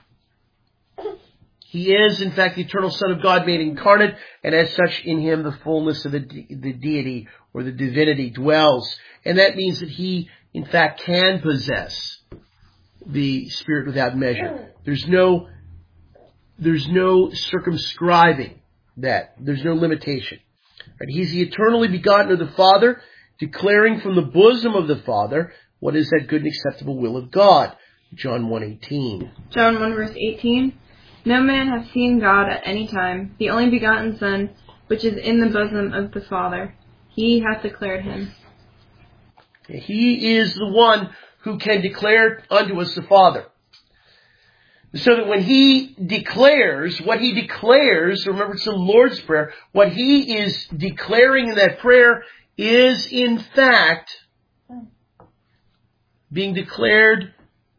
He is, in fact, the eternal Son of God made incarnate, and as such, in him the fullness of the, de- the deity or the divinity dwells. And that means that he, in fact, can possess the Spirit without measure. There's no, there's no circumscribing that. There's no limitation. Right? He's the eternally begotten of the Father, declaring from the bosom of the Father what is that good and acceptable will of God. John one eighteen. John one verse eighteen. No man hath seen God at any time. The only begotten Son, which is in the bosom of the Father, he hath declared him. He is the one who can declare unto us the Father. So that when he declares, what he declares, remember it's the Lord's Prayer, what he is declaring in that prayer is in fact being declared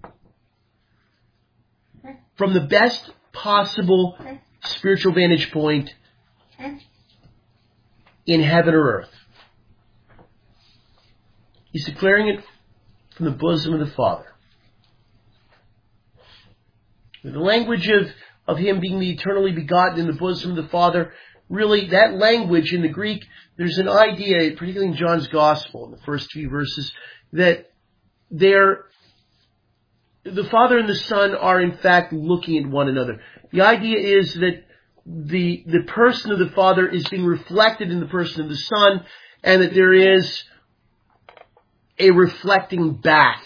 from the best possible spiritual vantage point in heaven or earth. He's declaring it from the bosom of the Father. The language of, of him being the eternally begotten in the bosom of the Father, really, that language in the Greek, there's an idea, particularly in John's Gospel, in the first few verses, that they're, the Father and the Son are in fact looking at one another. The idea is that the, the person of the Father is being reflected in the person of the Son, and that there is a reflecting back.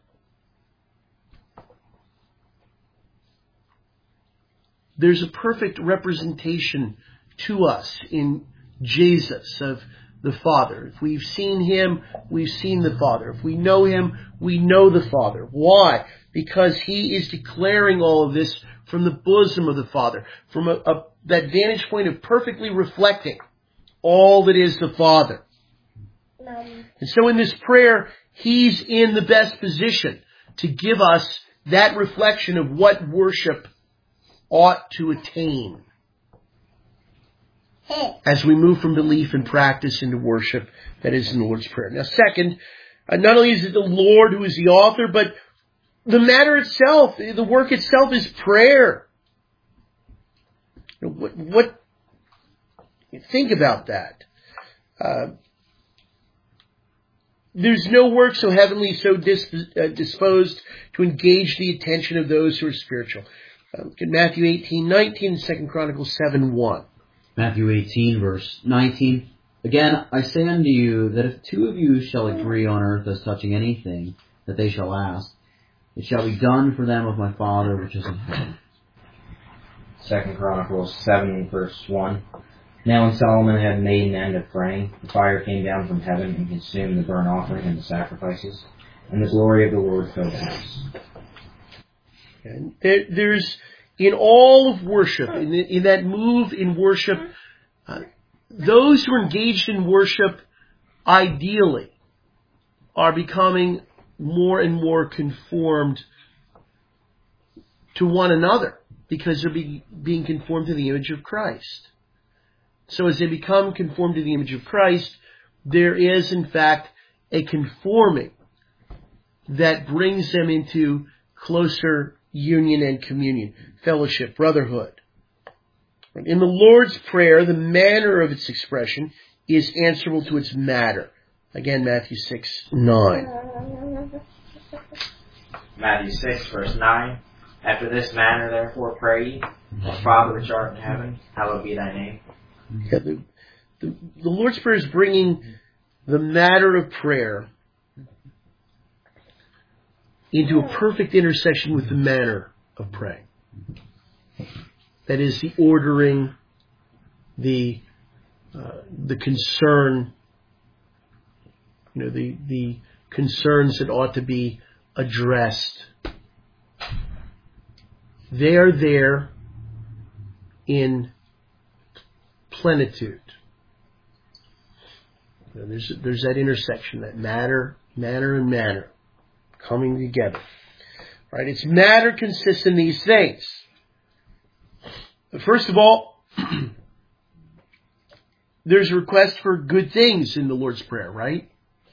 There's a perfect representation to us in Jesus of the Father. If we've seen him, we've seen the Father. If we know him, we know the Father. Why? Because he is declaring all of this from the bosom of the Father, from a, a, that vantage point of perfectly reflecting all that is the Father. And so in this prayer, he's in the best position to give us that reflection of what worship ought to attain as we move from belief and practice into worship that is in the Lord's Prayer. Now, second, uh, not only is it the Lord who is the author, but the matter itself, the work itself is prayer. What, what think about that. Uh, there's no work so heavenly, so disp- uh, disposed to engage the attention of those who are spiritual. Uh, look at Matthew eighteen nineteen, Second Chronicles seven one. Matthew eighteen, verse nineteen. Again, I say unto you that if two of you shall agree on earth as touching anything that they shall ask, it shall be done for them of my Father which is in heaven. Second Chronicles seven, verse one. Now when Solomon had made an end of praying, the fire came down from heaven and consumed the burnt offering and the sacrifices, and the glory of the Lord filled the house. And there, there's, in all of worship, in, the, in that move in worship, uh, those who are engaged in worship ideally are becoming more and more conformed to one another because they're be, being conformed to the image of Christ. So as they become conformed to the image of Christ, there is in fact a conforming that brings them into closer union and communion, fellowship, brotherhood. In the Lord's Prayer, the manner of its expression is answerable to its matter. Again, Matthew six nine. Matthew six, verse nine. After this manner, therefore, pray ye, Our Father which art in heaven, hallowed be thy name. Yeah, the, the, the Lord's Prayer is bringing the matter of prayer into a perfect intersection with the manner of praying. That is, the ordering, the uh, the concern, you know, the the concerns that ought to be addressed. They are there in plenitude. You know, there's there's that intersection, that matter, matter, and manner coming together. Right? Its matter consists in these things. First of all, there's a request for good things in the Lord's Prayer, right?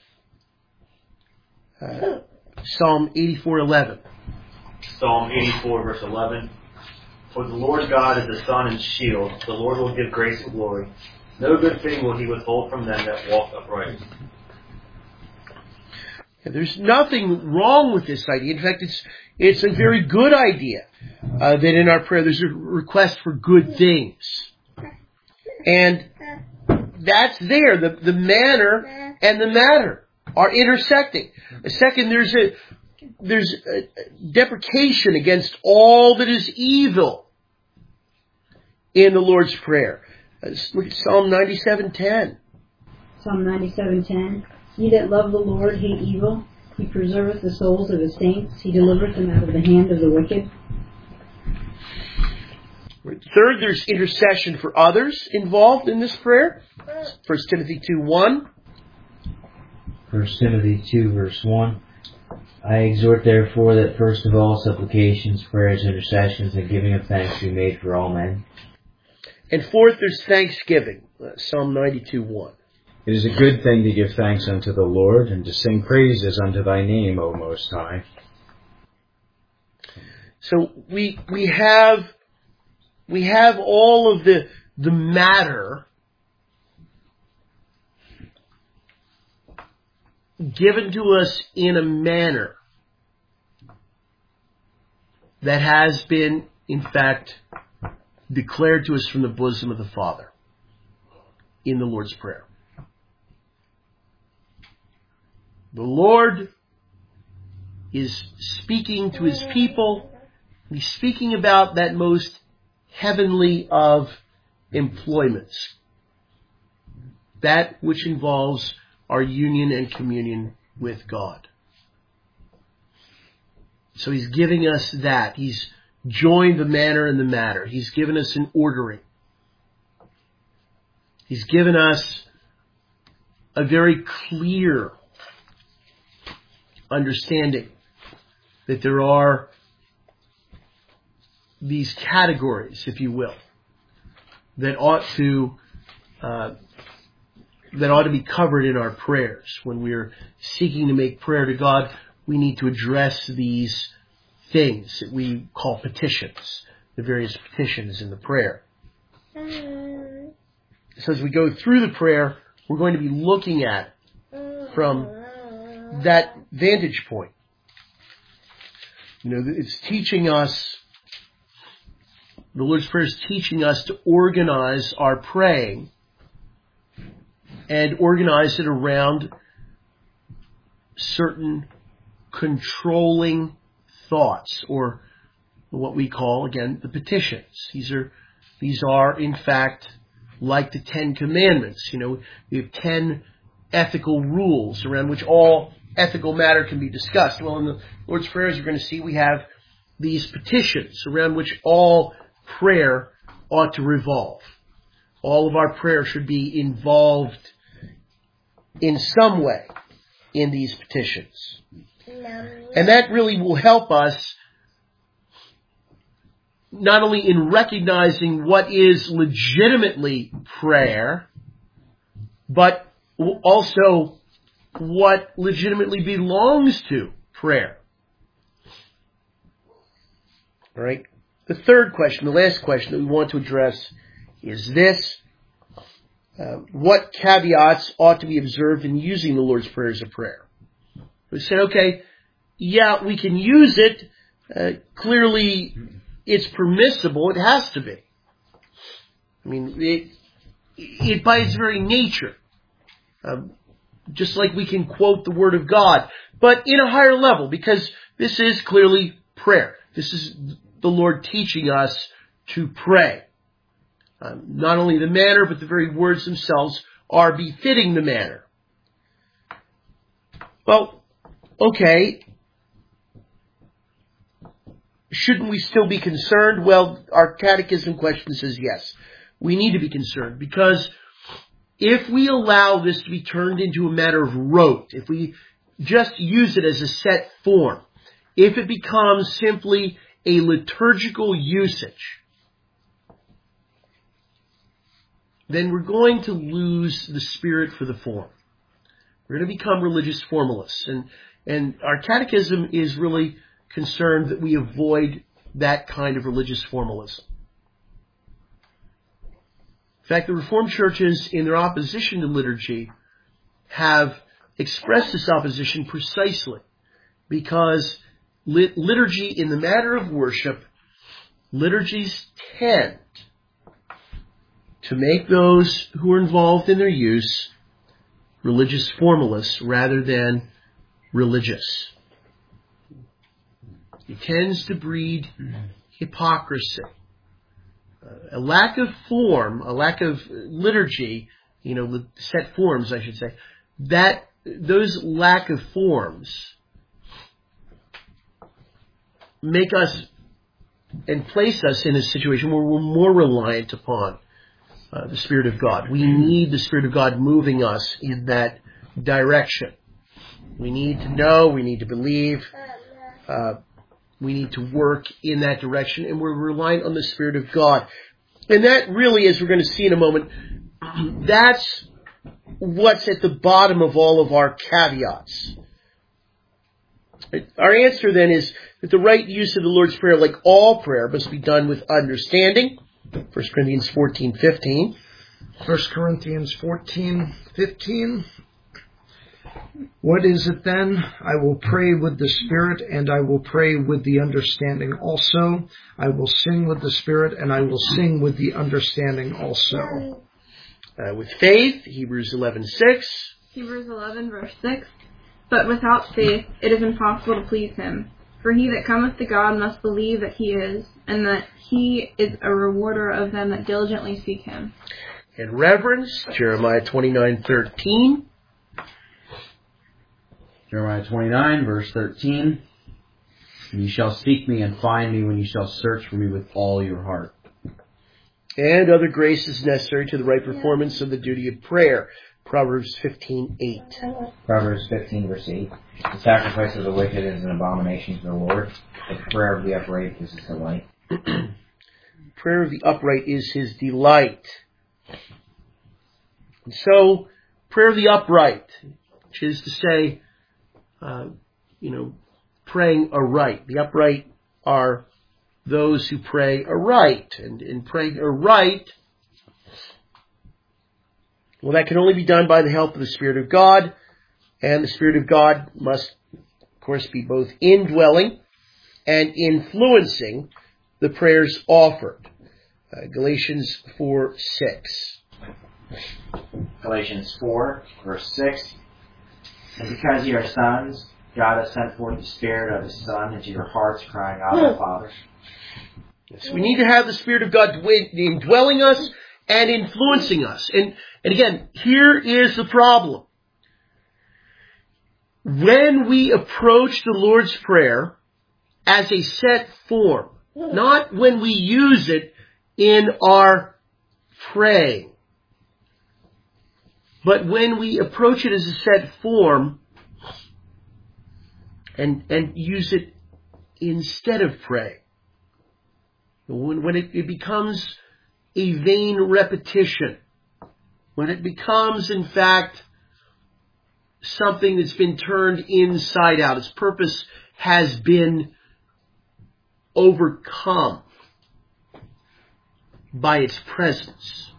Uh, Psalm eighty-four eleven. Psalm eighty-four, verse eleven. For the Lord God is a sun and shield. The Lord will give grace and glory. No good thing will he withhold from them that walk upright. And there's nothing wrong with this idea. In fact, it's it's a very good idea uh, that in our prayer there's a request for good things. And that's there. The, the manner and the matter are intersecting. Second, there's a there's a deprecation against all that is evil in the Lord's Prayer. Let's look at Psalm ninety-seven ten. Psalm ninety-seven ten. Ye that love the Lord hate evil. He preserveth the souls of his saints. He delivereth them out of the hand of the wicked. Third, there's intercession for others involved in this prayer. First Timothy two one. First Timothy two, verse one. I exhort therefore that first of all supplications, prayers, intercessions, and giving of thanks be made for all men. And fourth, there's thanksgiving. Psalm ninety-two one. It is a good thing to give thanks unto the Lord, and to sing praises unto thy name, O Most High. So we we have we have all of the the matter given to us in a manner that has been, in fact, declared to us from the bosom of the Father in the Lord's Prayer. The Lord is speaking to his people. He's speaking about that most heavenly of employments, that which involves our union and communion with God. So he's giving us that. He's joined the manner and the matter. He's given us an ordering. He's given us a very clear understanding that there are these categories, if you will, that ought to uh, that ought to be covered in our prayers. When we're seeking to make prayer to God, we need to address these things that we call petitions, the various petitions in the prayer. So as we go through the prayer, we're going to be looking at from that vantage point. You know, it's teaching us The Lord's Prayer is teaching us to organize our praying and organize it around certain controlling thoughts, or what we call, again, the petitions. These are, these are, in fact, like the Ten Commandments. You know, we have ten ethical rules around which all ethical matter can be discussed. Well, in the Lord's Prayer, as you're going to see, we have these petitions around which all prayer ought to revolve. All of our prayer should be involved in some way in these petitions. And that really will help us not only in recognizing what is legitimately prayer, but also what legitimately belongs to prayer. All right. The third question, the last question that we want to address is this. Uh, what caveats ought to be observed in using the Lord's Prayer as a prayer? We said, okay, yeah, we can use it. Uh, clearly, it's permissible. It has to be. I mean, it, it by its very nature, um, just like we can quote the Word of God, but in a higher level, because this is clearly prayer. This is the Lord teaching us to pray. Um, not only the manner, but the very words themselves are befitting the manner. Well, okay. Shouldn't we still be concerned? Well, our catechism question says yes. We need to be concerned, because if we allow this to be turned into a matter of rote, if we just use it as a set form, if it becomes simply a liturgical usage, then we're going to lose the spirit for the form. We're going to become religious formalists. And, and our catechism is really concerned that we avoid that kind of religious formalism. In fact, the Reformed churches, in their opposition to liturgy, have expressed this opposition precisely because lit- liturgy, in the matter of worship, liturgies tend to make those who are involved in their use religious formalists rather than religious. It tends to breed hypocrisy. Uh, a lack of form, a lack of liturgy, you know, set forms, I should say, that those lack of forms make us and place us in a situation where we're more reliant upon Uh, the Spirit of God. We need the Spirit of God moving us in that direction. We need to know, we need to believe, uh, we need to work in that direction, and we're reliant on the Spirit of God. And that really, as we're going to see in a moment, that's what's at the bottom of all of our caveats. Our answer then is that the right use of the Lord's Prayer, like all prayer, must be done with understanding. First Corinthians fourteen fifteen. First Corinthians fourteen fifteen. What is it then? I will pray with the Spirit, and I will pray with the understanding also. I will sing with the Spirit, and I will sing with the understanding also. Uh, with faith, Hebrews eleven six. Hebrews eleven verse six. But without faith it is impossible to please him. For he that cometh to God must believe that he is, and that he is a rewarder of them that diligently seek him. In reverence, Jeremiah twenty-nine thirteen. Jeremiah twenty-nine, verse thirteen. And you shall seek me and find me when you shall search for me with all your heart. And other graces necessary to the right performance of the duty of prayer. Proverbs fifteen eight. Proverbs fifteen, verse eight. The sacrifice of the wicked is an abomination to the Lord. The prayer of the upright is his delight. Prayer of the upright is his delight. And so, prayer of the upright, which is to say, uh, you know, praying aright. The upright are those who pray aright. And in praying aright, well, that can only be done by the help of the Spirit of God. And the Spirit of God must, of course, be both indwelling and influencing the prayers offered. Uh, Galatians four six. Galatians four, verse six. And because ye are sons, God has sent forth the Spirit of His Son into your hearts, crying out, Our Father. Yes, we need to have the Spirit of God indwelling us and influencing us. And, and again, here is the problem. When we approach the Lord's Prayer as a set form, not when we use it in our praying, but when we approach it as a set form and, and use it instead of praying, when, when it, it becomes a vain repetition, when it becomes, in fact, something that's been turned inside out, its purpose has been overcome by its presence.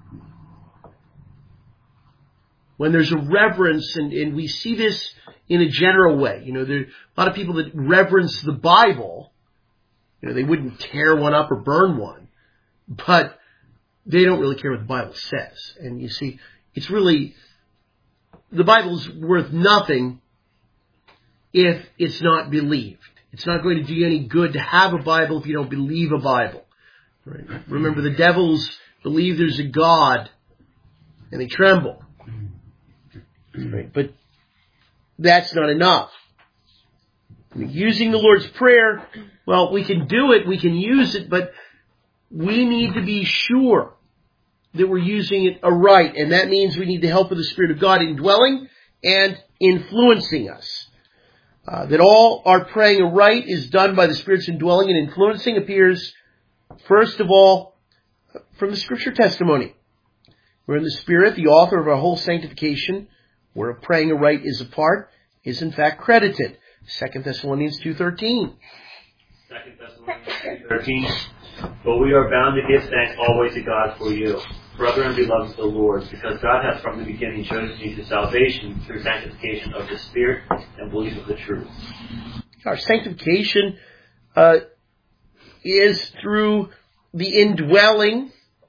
When there's a reverence, and, and we see this in a general way. You know, there are a lot of people that reverence the Bible. You know, they wouldn't tear one up or burn one, but they don't really care what the Bible says. And you see, it's really, the Bible's worth nothing if it's not believed. It's not going to do you any good to have a Bible if you don't believe a Bible. Right? Remember, the devils believe there's a God and they tremble. Right? But that's not enough. Using the Lord's Prayer, well, we can do it, we can use it, but we need to be sure that we're using it aright. And that means we need the help of the Spirit of God indwelling and influencing us. Uh, that all our praying aright is done by the Spirit's indwelling and influencing appears, first of all, from the Scripture testimony. Where in the Spirit, the author of our whole sanctification, where a praying aright is a part, is in fact credited. Second Thessalonians two thirteen. Second Thessalonians two thirteen. But we are bound to give thanks always to God for you, brother and beloved of the Lord, because God has from the beginning chosen you to salvation through sanctification of the Spirit and belief of the truth. Our sanctification uh, is through the indwelling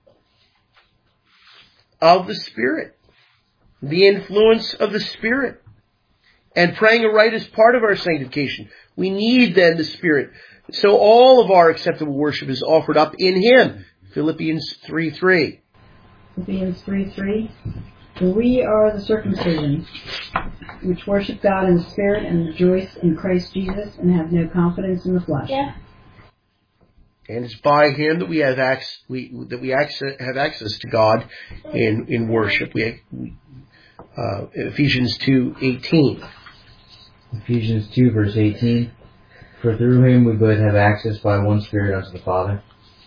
of the Spirit, the influence of the Spirit. And praying aright is part of our sanctification. We need then the Spirit. So all of our acceptable worship is offered up in Him. Philippians three three. Philippians three three. For we are the circumcision, which worship God in the Spirit and rejoice in Christ Jesus and have no confidence in the flesh. Yeah. And it's by Him that we have access, we, that we access, have access to God in, in worship. We have, uh, Ephesians two eighteen. Ephesians two verse eighteen. For through Him we both have access by one Spirit unto the Father.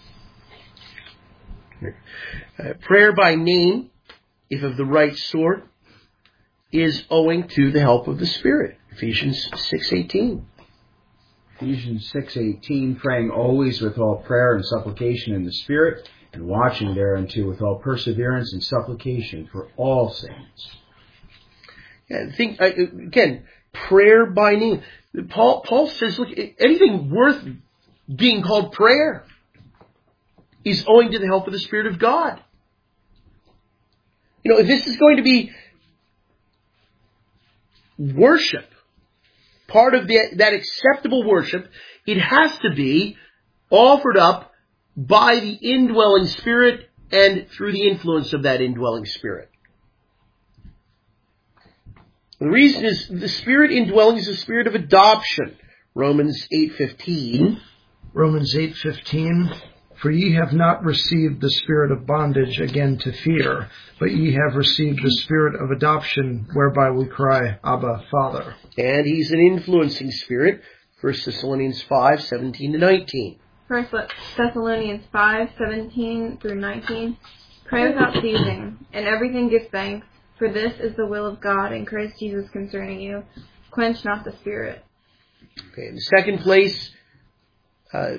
Uh, prayer by name, if of the right sort, is owing to the help of the Spirit. Ephesians six eighteen. Ephesians six eighteen, praying always with all prayer and supplication in the Spirit, and watching thereunto with all perseverance and supplication for all saints. Yeah, think uh, again, prayer by name. Paul Paul says, look, anything worth being called prayer is owing to the help of the Spirit of God. You know, if this is going to be worship, part of the, that acceptable worship, it has to be offered up by the indwelling Spirit and through the influence of that indwelling Spirit. The reason is the Spirit indwelling is the Spirit of adoption. Romans eight fifteen. Romans eight fifteen. For ye have not received the spirit of bondage again to fear, but ye have received the Spirit of adoption, whereby we cry, Abba, Father. And He's an influencing Spirit. First Thessalonians five seventeen to nineteen. First Thessalonians five seventeen through nineteen. Pray without ceasing, and everything give thanks, for this is the will of God in Christ Jesus concerning you. Quench not the Spirit. Okay, in the second place, uh,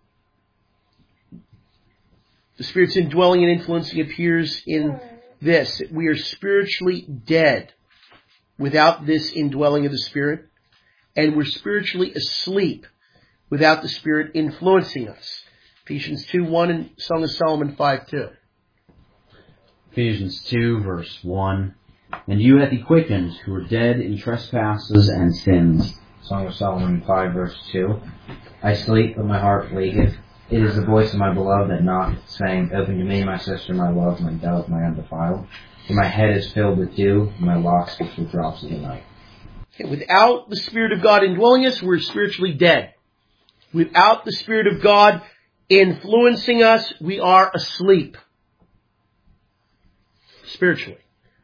the Spirit's indwelling and influencing appears in this. We are spiritually dead without this indwelling of the Spirit, and we're spiritually asleep without the Spirit influencing us. Ephesians two one and Song of Solomon five two. Ephesians two, verse one. And you hath he quickened, who were dead in trespasses and sins. Song of Solomon five, verse two. I sleep, but my heart waketh. It is the voice of my beloved that knocketh, saying, Open to me, my sister, my love, my dove, my undefiled. For my head is filled with dew, and my locks with the drops of the night. Okay, without the Spirit of God indwelling us, we're spiritually dead. Without the Spirit of God influencing us, we are asleep. Spiritually.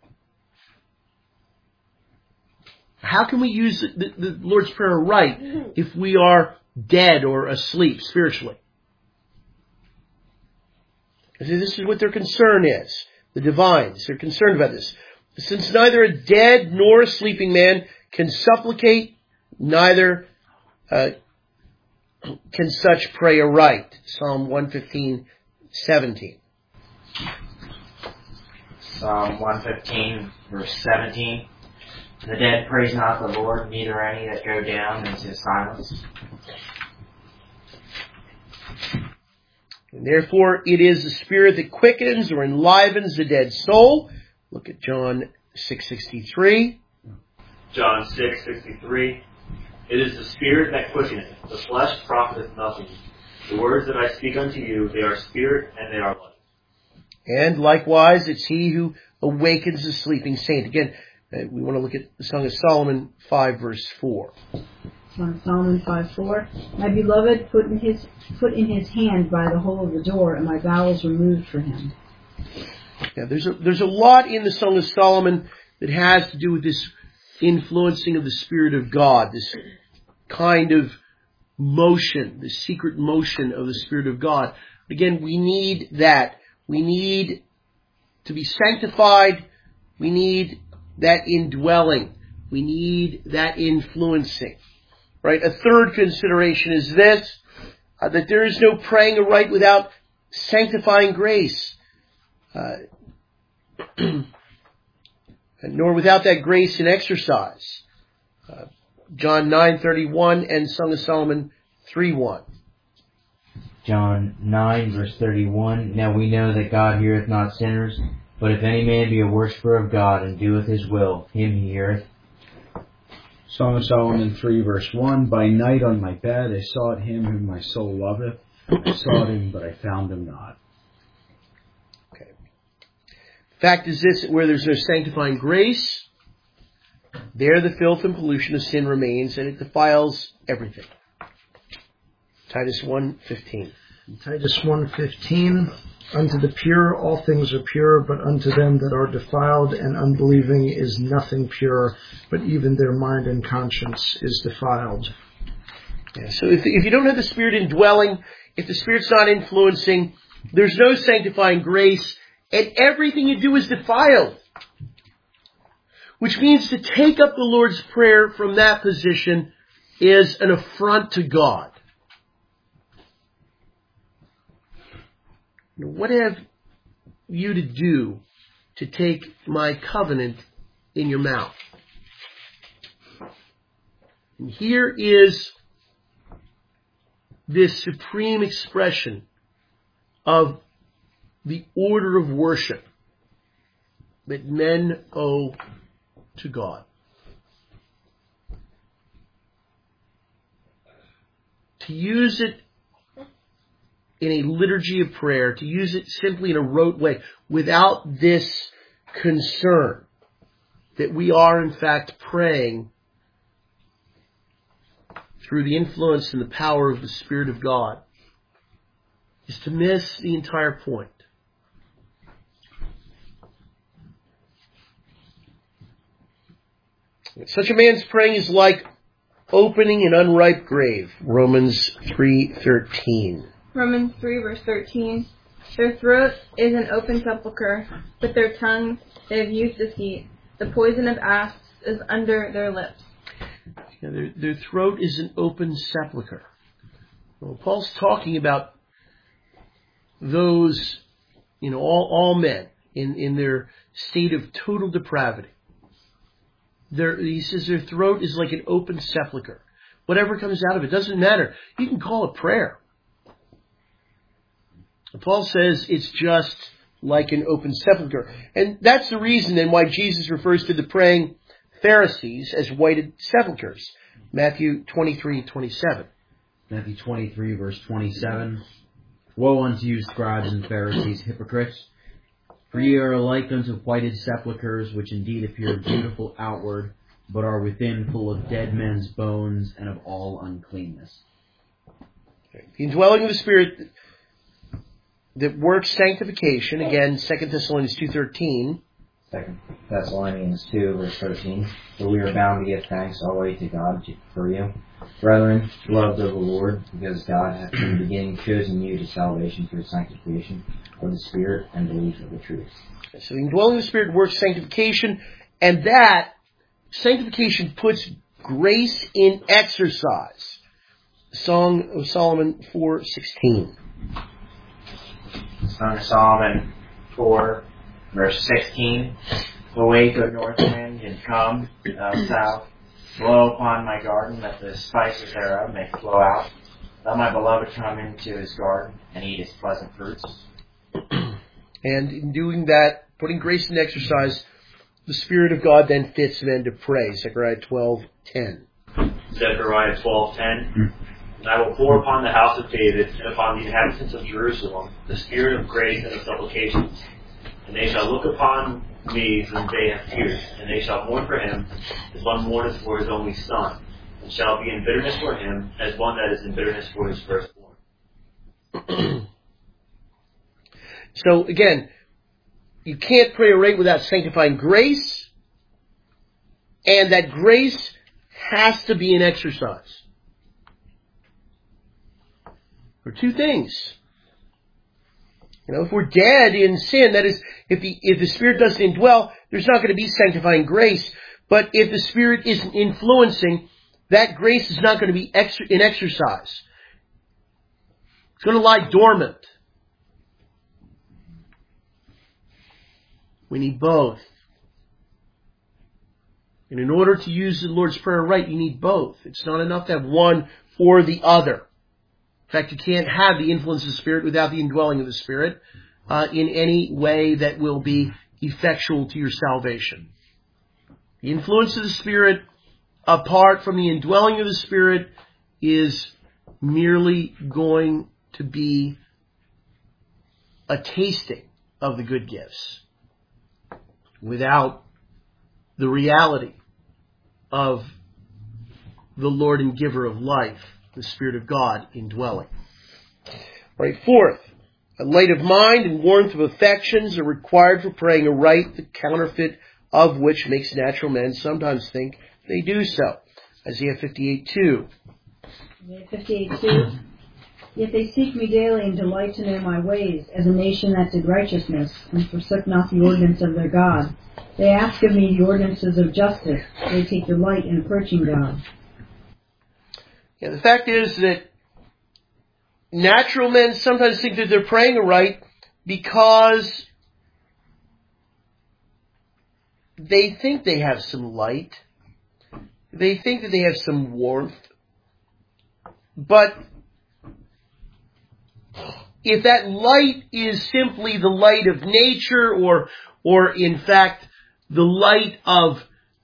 How can we use the, the Lord's Prayer right if we are dead or asleep spiritually? This is what their concern is. The divines, they're concerned about this. Since neither a dead nor a sleeping man can supplicate, neither uh, can such pray aright. Psalm one fifteen, seventeen. Psalm one fifteen, verse seventeen. The dead praise not the Lord, neither any that go down into silence. And therefore it is the Spirit that quickens or enlivens the dead soul. Look at John six sixty-three. John six sixty-three. It is the Spirit that quickeneth, the flesh profiteth nothing. The words that I speak unto you, they are spirit and they are life. And likewise, it's he who awakens the sleeping saint. Again, uh, we want to look at the Song of Solomon five verse four. Song of Solomon five four. My beloved put in his put in his hand by the hole of the door, and my bowels removed for him. Yeah, there's a there's a lot in the Song of Solomon that has to do with this influencing of the Spirit of God, this kind of motion, the secret motion of the Spirit of God. Again, we need that. We need to be sanctified. We need that indwelling. We need that influencing. Right? A third consideration is this, uh, that there is no praying aright without sanctifying grace. Uh, nor without that grace in exercise. Uh, John nine thirty-one and Song of Solomon three one. John nine, verse thirty-one. Now we know that God heareth not sinners, but if any man be a worshipper of God and doeth his will, him he heareth. Song of Solomon three, verse one. By night on my bed I sought him whom my soul loveth. I sought him, but I found him not. Okay. Fact is this, where there's no sanctifying grace, there the filth and pollution of sin remains, and it defiles everything. Titus one fifteen. Titus one fifteen. Unto the pure all things are pure, but unto them that are defiled and unbelieving is nothing pure, but even their mind and conscience is defiled. Yeah, so if, if you don't have the Spirit indwelling, if the Spirit's not influencing, there's no sanctifying grace, and everything you do is defiled. Which means to take up the Lord's Prayer from that position is an affront to God. What have you to do to take my covenant in your mouth? And here is this supreme expression of the order of worship that men owe to God. To use it in a liturgy of prayer, to use it simply in a rote way, without this concern that we are in fact praying through the influence and the power of the Spirit of God, is to miss the entire point. Such a man's praying is like opening an unripe grave. Romans three thirteen. Romans three verse thirteen. Their throat is an open sepulchre, but their tongues they have used deceit. The poison of asps is under their lips. Yeah, their, their throat is an open sepulchre. Well, Paul's talking about those, you know, all, all men in, in their state of total depravity. Their, he says their throat is like an open sepulchre. Whatever comes out of it doesn't matter. You can call it prayer. Paul says it's just like an open sepulcher. And that's the reason then why Jesus refers to the praying Pharisees as whited sepulchres. Matthew twenty-three twenty-seven. Matthew twenty-three, verse twenty-seven. Woe unto you, scribes and Pharisees, hypocrites! For ye are like unto whited sepulchres, which indeed appear beautiful outward, but are within full of dead men's bones and of all uncleanness. The indwelling of the Spirit that works sanctification, again, Second Thessalonians two thirteen. Second Thessalonians two, verse thirteen. For we are bound to give thanks always to God for you, brethren, beloved of the Lord, because God hath from the beginning chosen you to salvation through sanctification of the Spirit and belief of the truth. So the indwelling of the Spirit works sanctification, and that sanctification puts grace in exercise. Song of Solomon four sixteen. Song of Solomon four, verse sixteen. Awake, O north wind, and come, thou south. Blow upon my garden, that the spices thereof may flow out. Let my beloved come into his garden and eat his pleasant fruits. And in doing that, putting grace in exercise, the Spirit of God then fits men to pray. Zechariah twelve ten. Zechariah twelve ten. And I will pour upon the house of David and upon the inhabitants of Jerusalem the spirit of grace and of supplications. And they shall look upon me whom they have pierced, and they shall mourn for him as one mourneth for his only son, and shall be in bitterness for him as one that is in bitterness for his firstborn. So again, you can't pray aright without sanctifying grace, and that grace has to be an exercise. There are two things. You know, if we're dead in sin, that is, if the if the Spirit doesn't indwell, there's not going to be sanctifying grace. But if the Spirit isn't influencing, that grace is not going to be ex- in exercise. It's going to lie dormant. We need both. And in order to use the Lord's Prayer right, you need both. It's not enough to have one or the other. In fact, you can't have the influence of the Spirit without the indwelling of the Spirit uh, in any way that will be effectual to your salvation. The influence of the Spirit, apart from the indwelling of the Spirit, is merely going to be a tasting of the good gifts, without the reality of the Lord and giver of life, the Spirit of God indwelling. Right. Fourth, a light of mind and warmth of affections are required for praying aright, the counterfeit of which makes natural men sometimes think they do so. Isaiah fifty-eight two. Isaiah fifty-eight two. Yet they seek me daily and delight to know my ways, as a nation that did righteousness, and forsook not the ordinance of their God. They ask of me the ordinances of justice. They take delight in approaching God. Yeah, the fact is that natural men sometimes think that they're praying aright because they think they have some light. They think that they have some warmth. But if that light is simply the light of nature, or, or in fact, the light of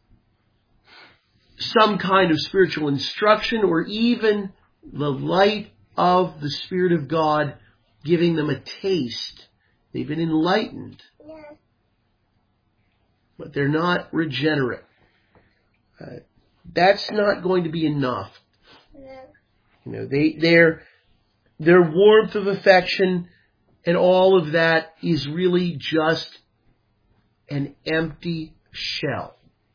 some kind of spiritual instruction, or even the light of the Spirit of God giving them a taste, they've been enlightened, but they're not regenerate. Uh, that's not going to be enough. You know, they, their, their warmth of affection and all of that is really just an empty shell.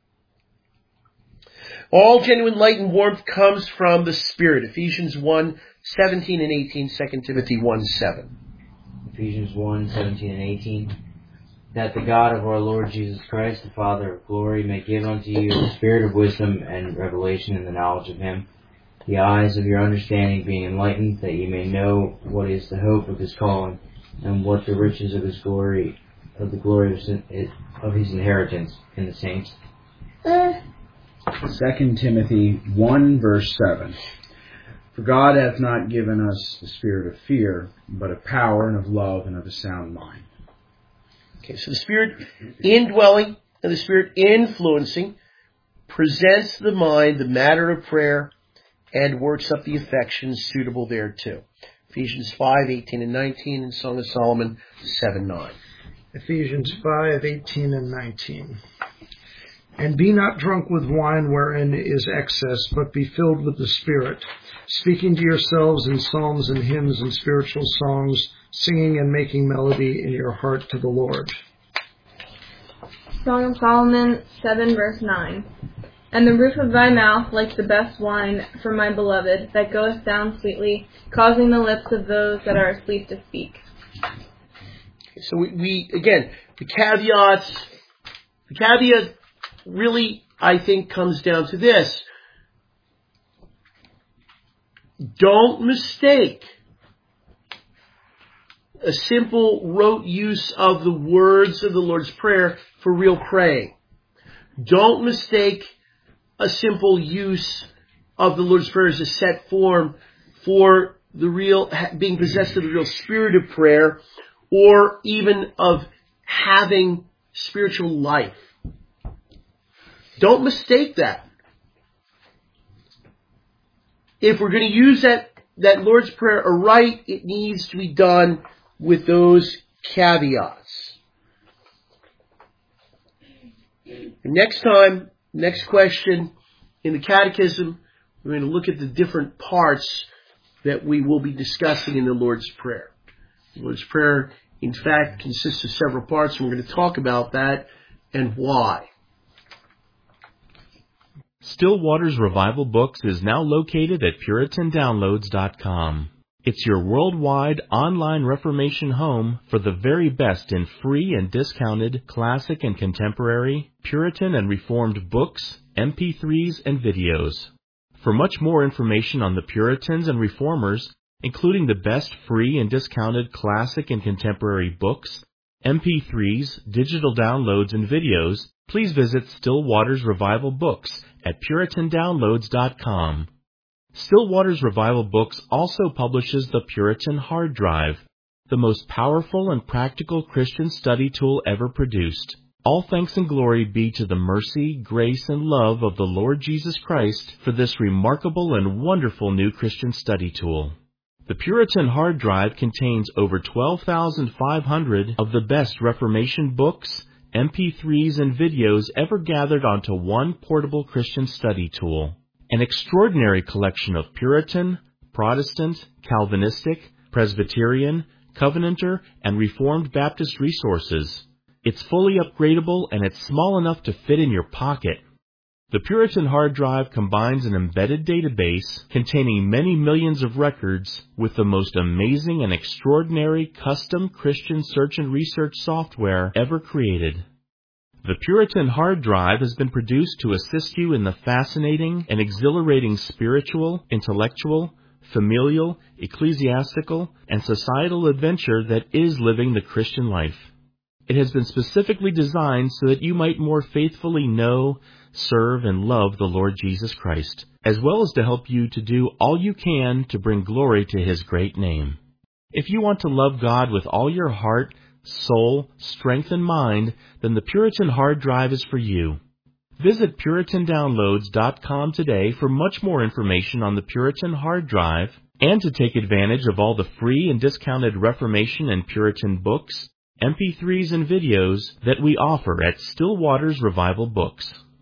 All genuine light and warmth comes from the Spirit. Ephesians one seventeen and eighteen, Second Timothy one seven. Ephesians one seventeen and eighteen. That the God of our Lord Jesus Christ, the Father of glory, may give unto you the spirit of wisdom and revelation in the knowledge of him, the eyes of your understanding being enlightened, that ye may know what is the hope of his calling, and what the riches of his glory, of the glory of his, of his inheritance in the saints. Second Timothy one verse seven. For God hath not given us the spirit of fear, but of power and of love and of a sound mind. Okay, so the Spirit indwelling and the Spirit influencing presents to the mind the matter of prayer and works up the affections suitable thereto. Ephesians five, eighteen and nineteen, and Song of Solomon seven, nine. Ephesians five, eighteen and nineteen. And be not drunk with wine wherein is excess, but be filled with the Spirit, speaking to yourselves in psalms and hymns and spiritual songs, singing and making melody in your heart to the Lord. Song of Solomon seven, verse nine. And the roof of thy mouth like the best wine for my beloved, that goeth down sweetly, causing the lips of those that are asleep to speak. So we, we again, the caveats, the caveat really, I think, comes down to this. Don't mistake a simple rote use of the words of the Lord's Prayer for real praying. Don't mistake a simple use of the Lord's Prayer as a set form for the real, being possessed of the real spirit of prayer, or even of having spiritual life. Don't mistake that. If we're going to use that, that Lord's Prayer aright, it needs to be done with those caveats. Next time, next question in the Catechism, we're going to look at the different parts that we will be discussing in the Lord's Prayer. The Lord's Prayer, in fact, consists of several parts, and we're going to talk about that and why. Still Waters Revival Books is now located at Puritan Downloads dot com. It's your worldwide online Reformation home for the very best in free and discounted classic and contemporary, Puritan and Reformed books, M P threes, and videos. For much more information on the Puritans and Reformers, including the best free and discounted classic and contemporary books, M P threes, digital downloads, and videos, please visit Still Waters Revival Books at Puritan Downloads dot com. Still Waters Revival Books also publishes the Puritan Hard Drive, the most powerful and practical Christian study tool ever produced. All thanks and glory be to the mercy, grace, and love of the Lord Jesus Christ for this remarkable and wonderful new Christian study tool. The Puritan Hard Drive contains over twelve thousand five hundred of the best Reformation books, M P threes, and videos ever gathered onto one portable Christian study tool. An extraordinary collection of Puritan, Protestant, Calvinistic, Presbyterian, Covenanter, and Reformed Baptist resources. It's fully upgradable and it's small enough to fit in your pocket. The Puritan Hard Drive combines an embedded database containing many millions of records with the most amazing and extraordinary custom Christian search and research software ever created. The Puritan Hard Drive has been produced to assist you in the fascinating and exhilarating spiritual, intellectual, familial, ecclesiastical, and societal adventure that is living the Christian life. It has been specifically designed so that you might more faithfully know, serve, and love the Lord Jesus Christ, as well as to help you to do all you can to bring glory to His great name. If you want to love God with all your heart, soul, strength, and mind, then the Puritan Hard Drive is for you. Visit Puritan Downloads dot com today for much more information on the Puritan Hard Drive and to take advantage of all the free and discounted Reformation and Puritan books, M P threes, and videos that we offer at Still Waters Revival Books.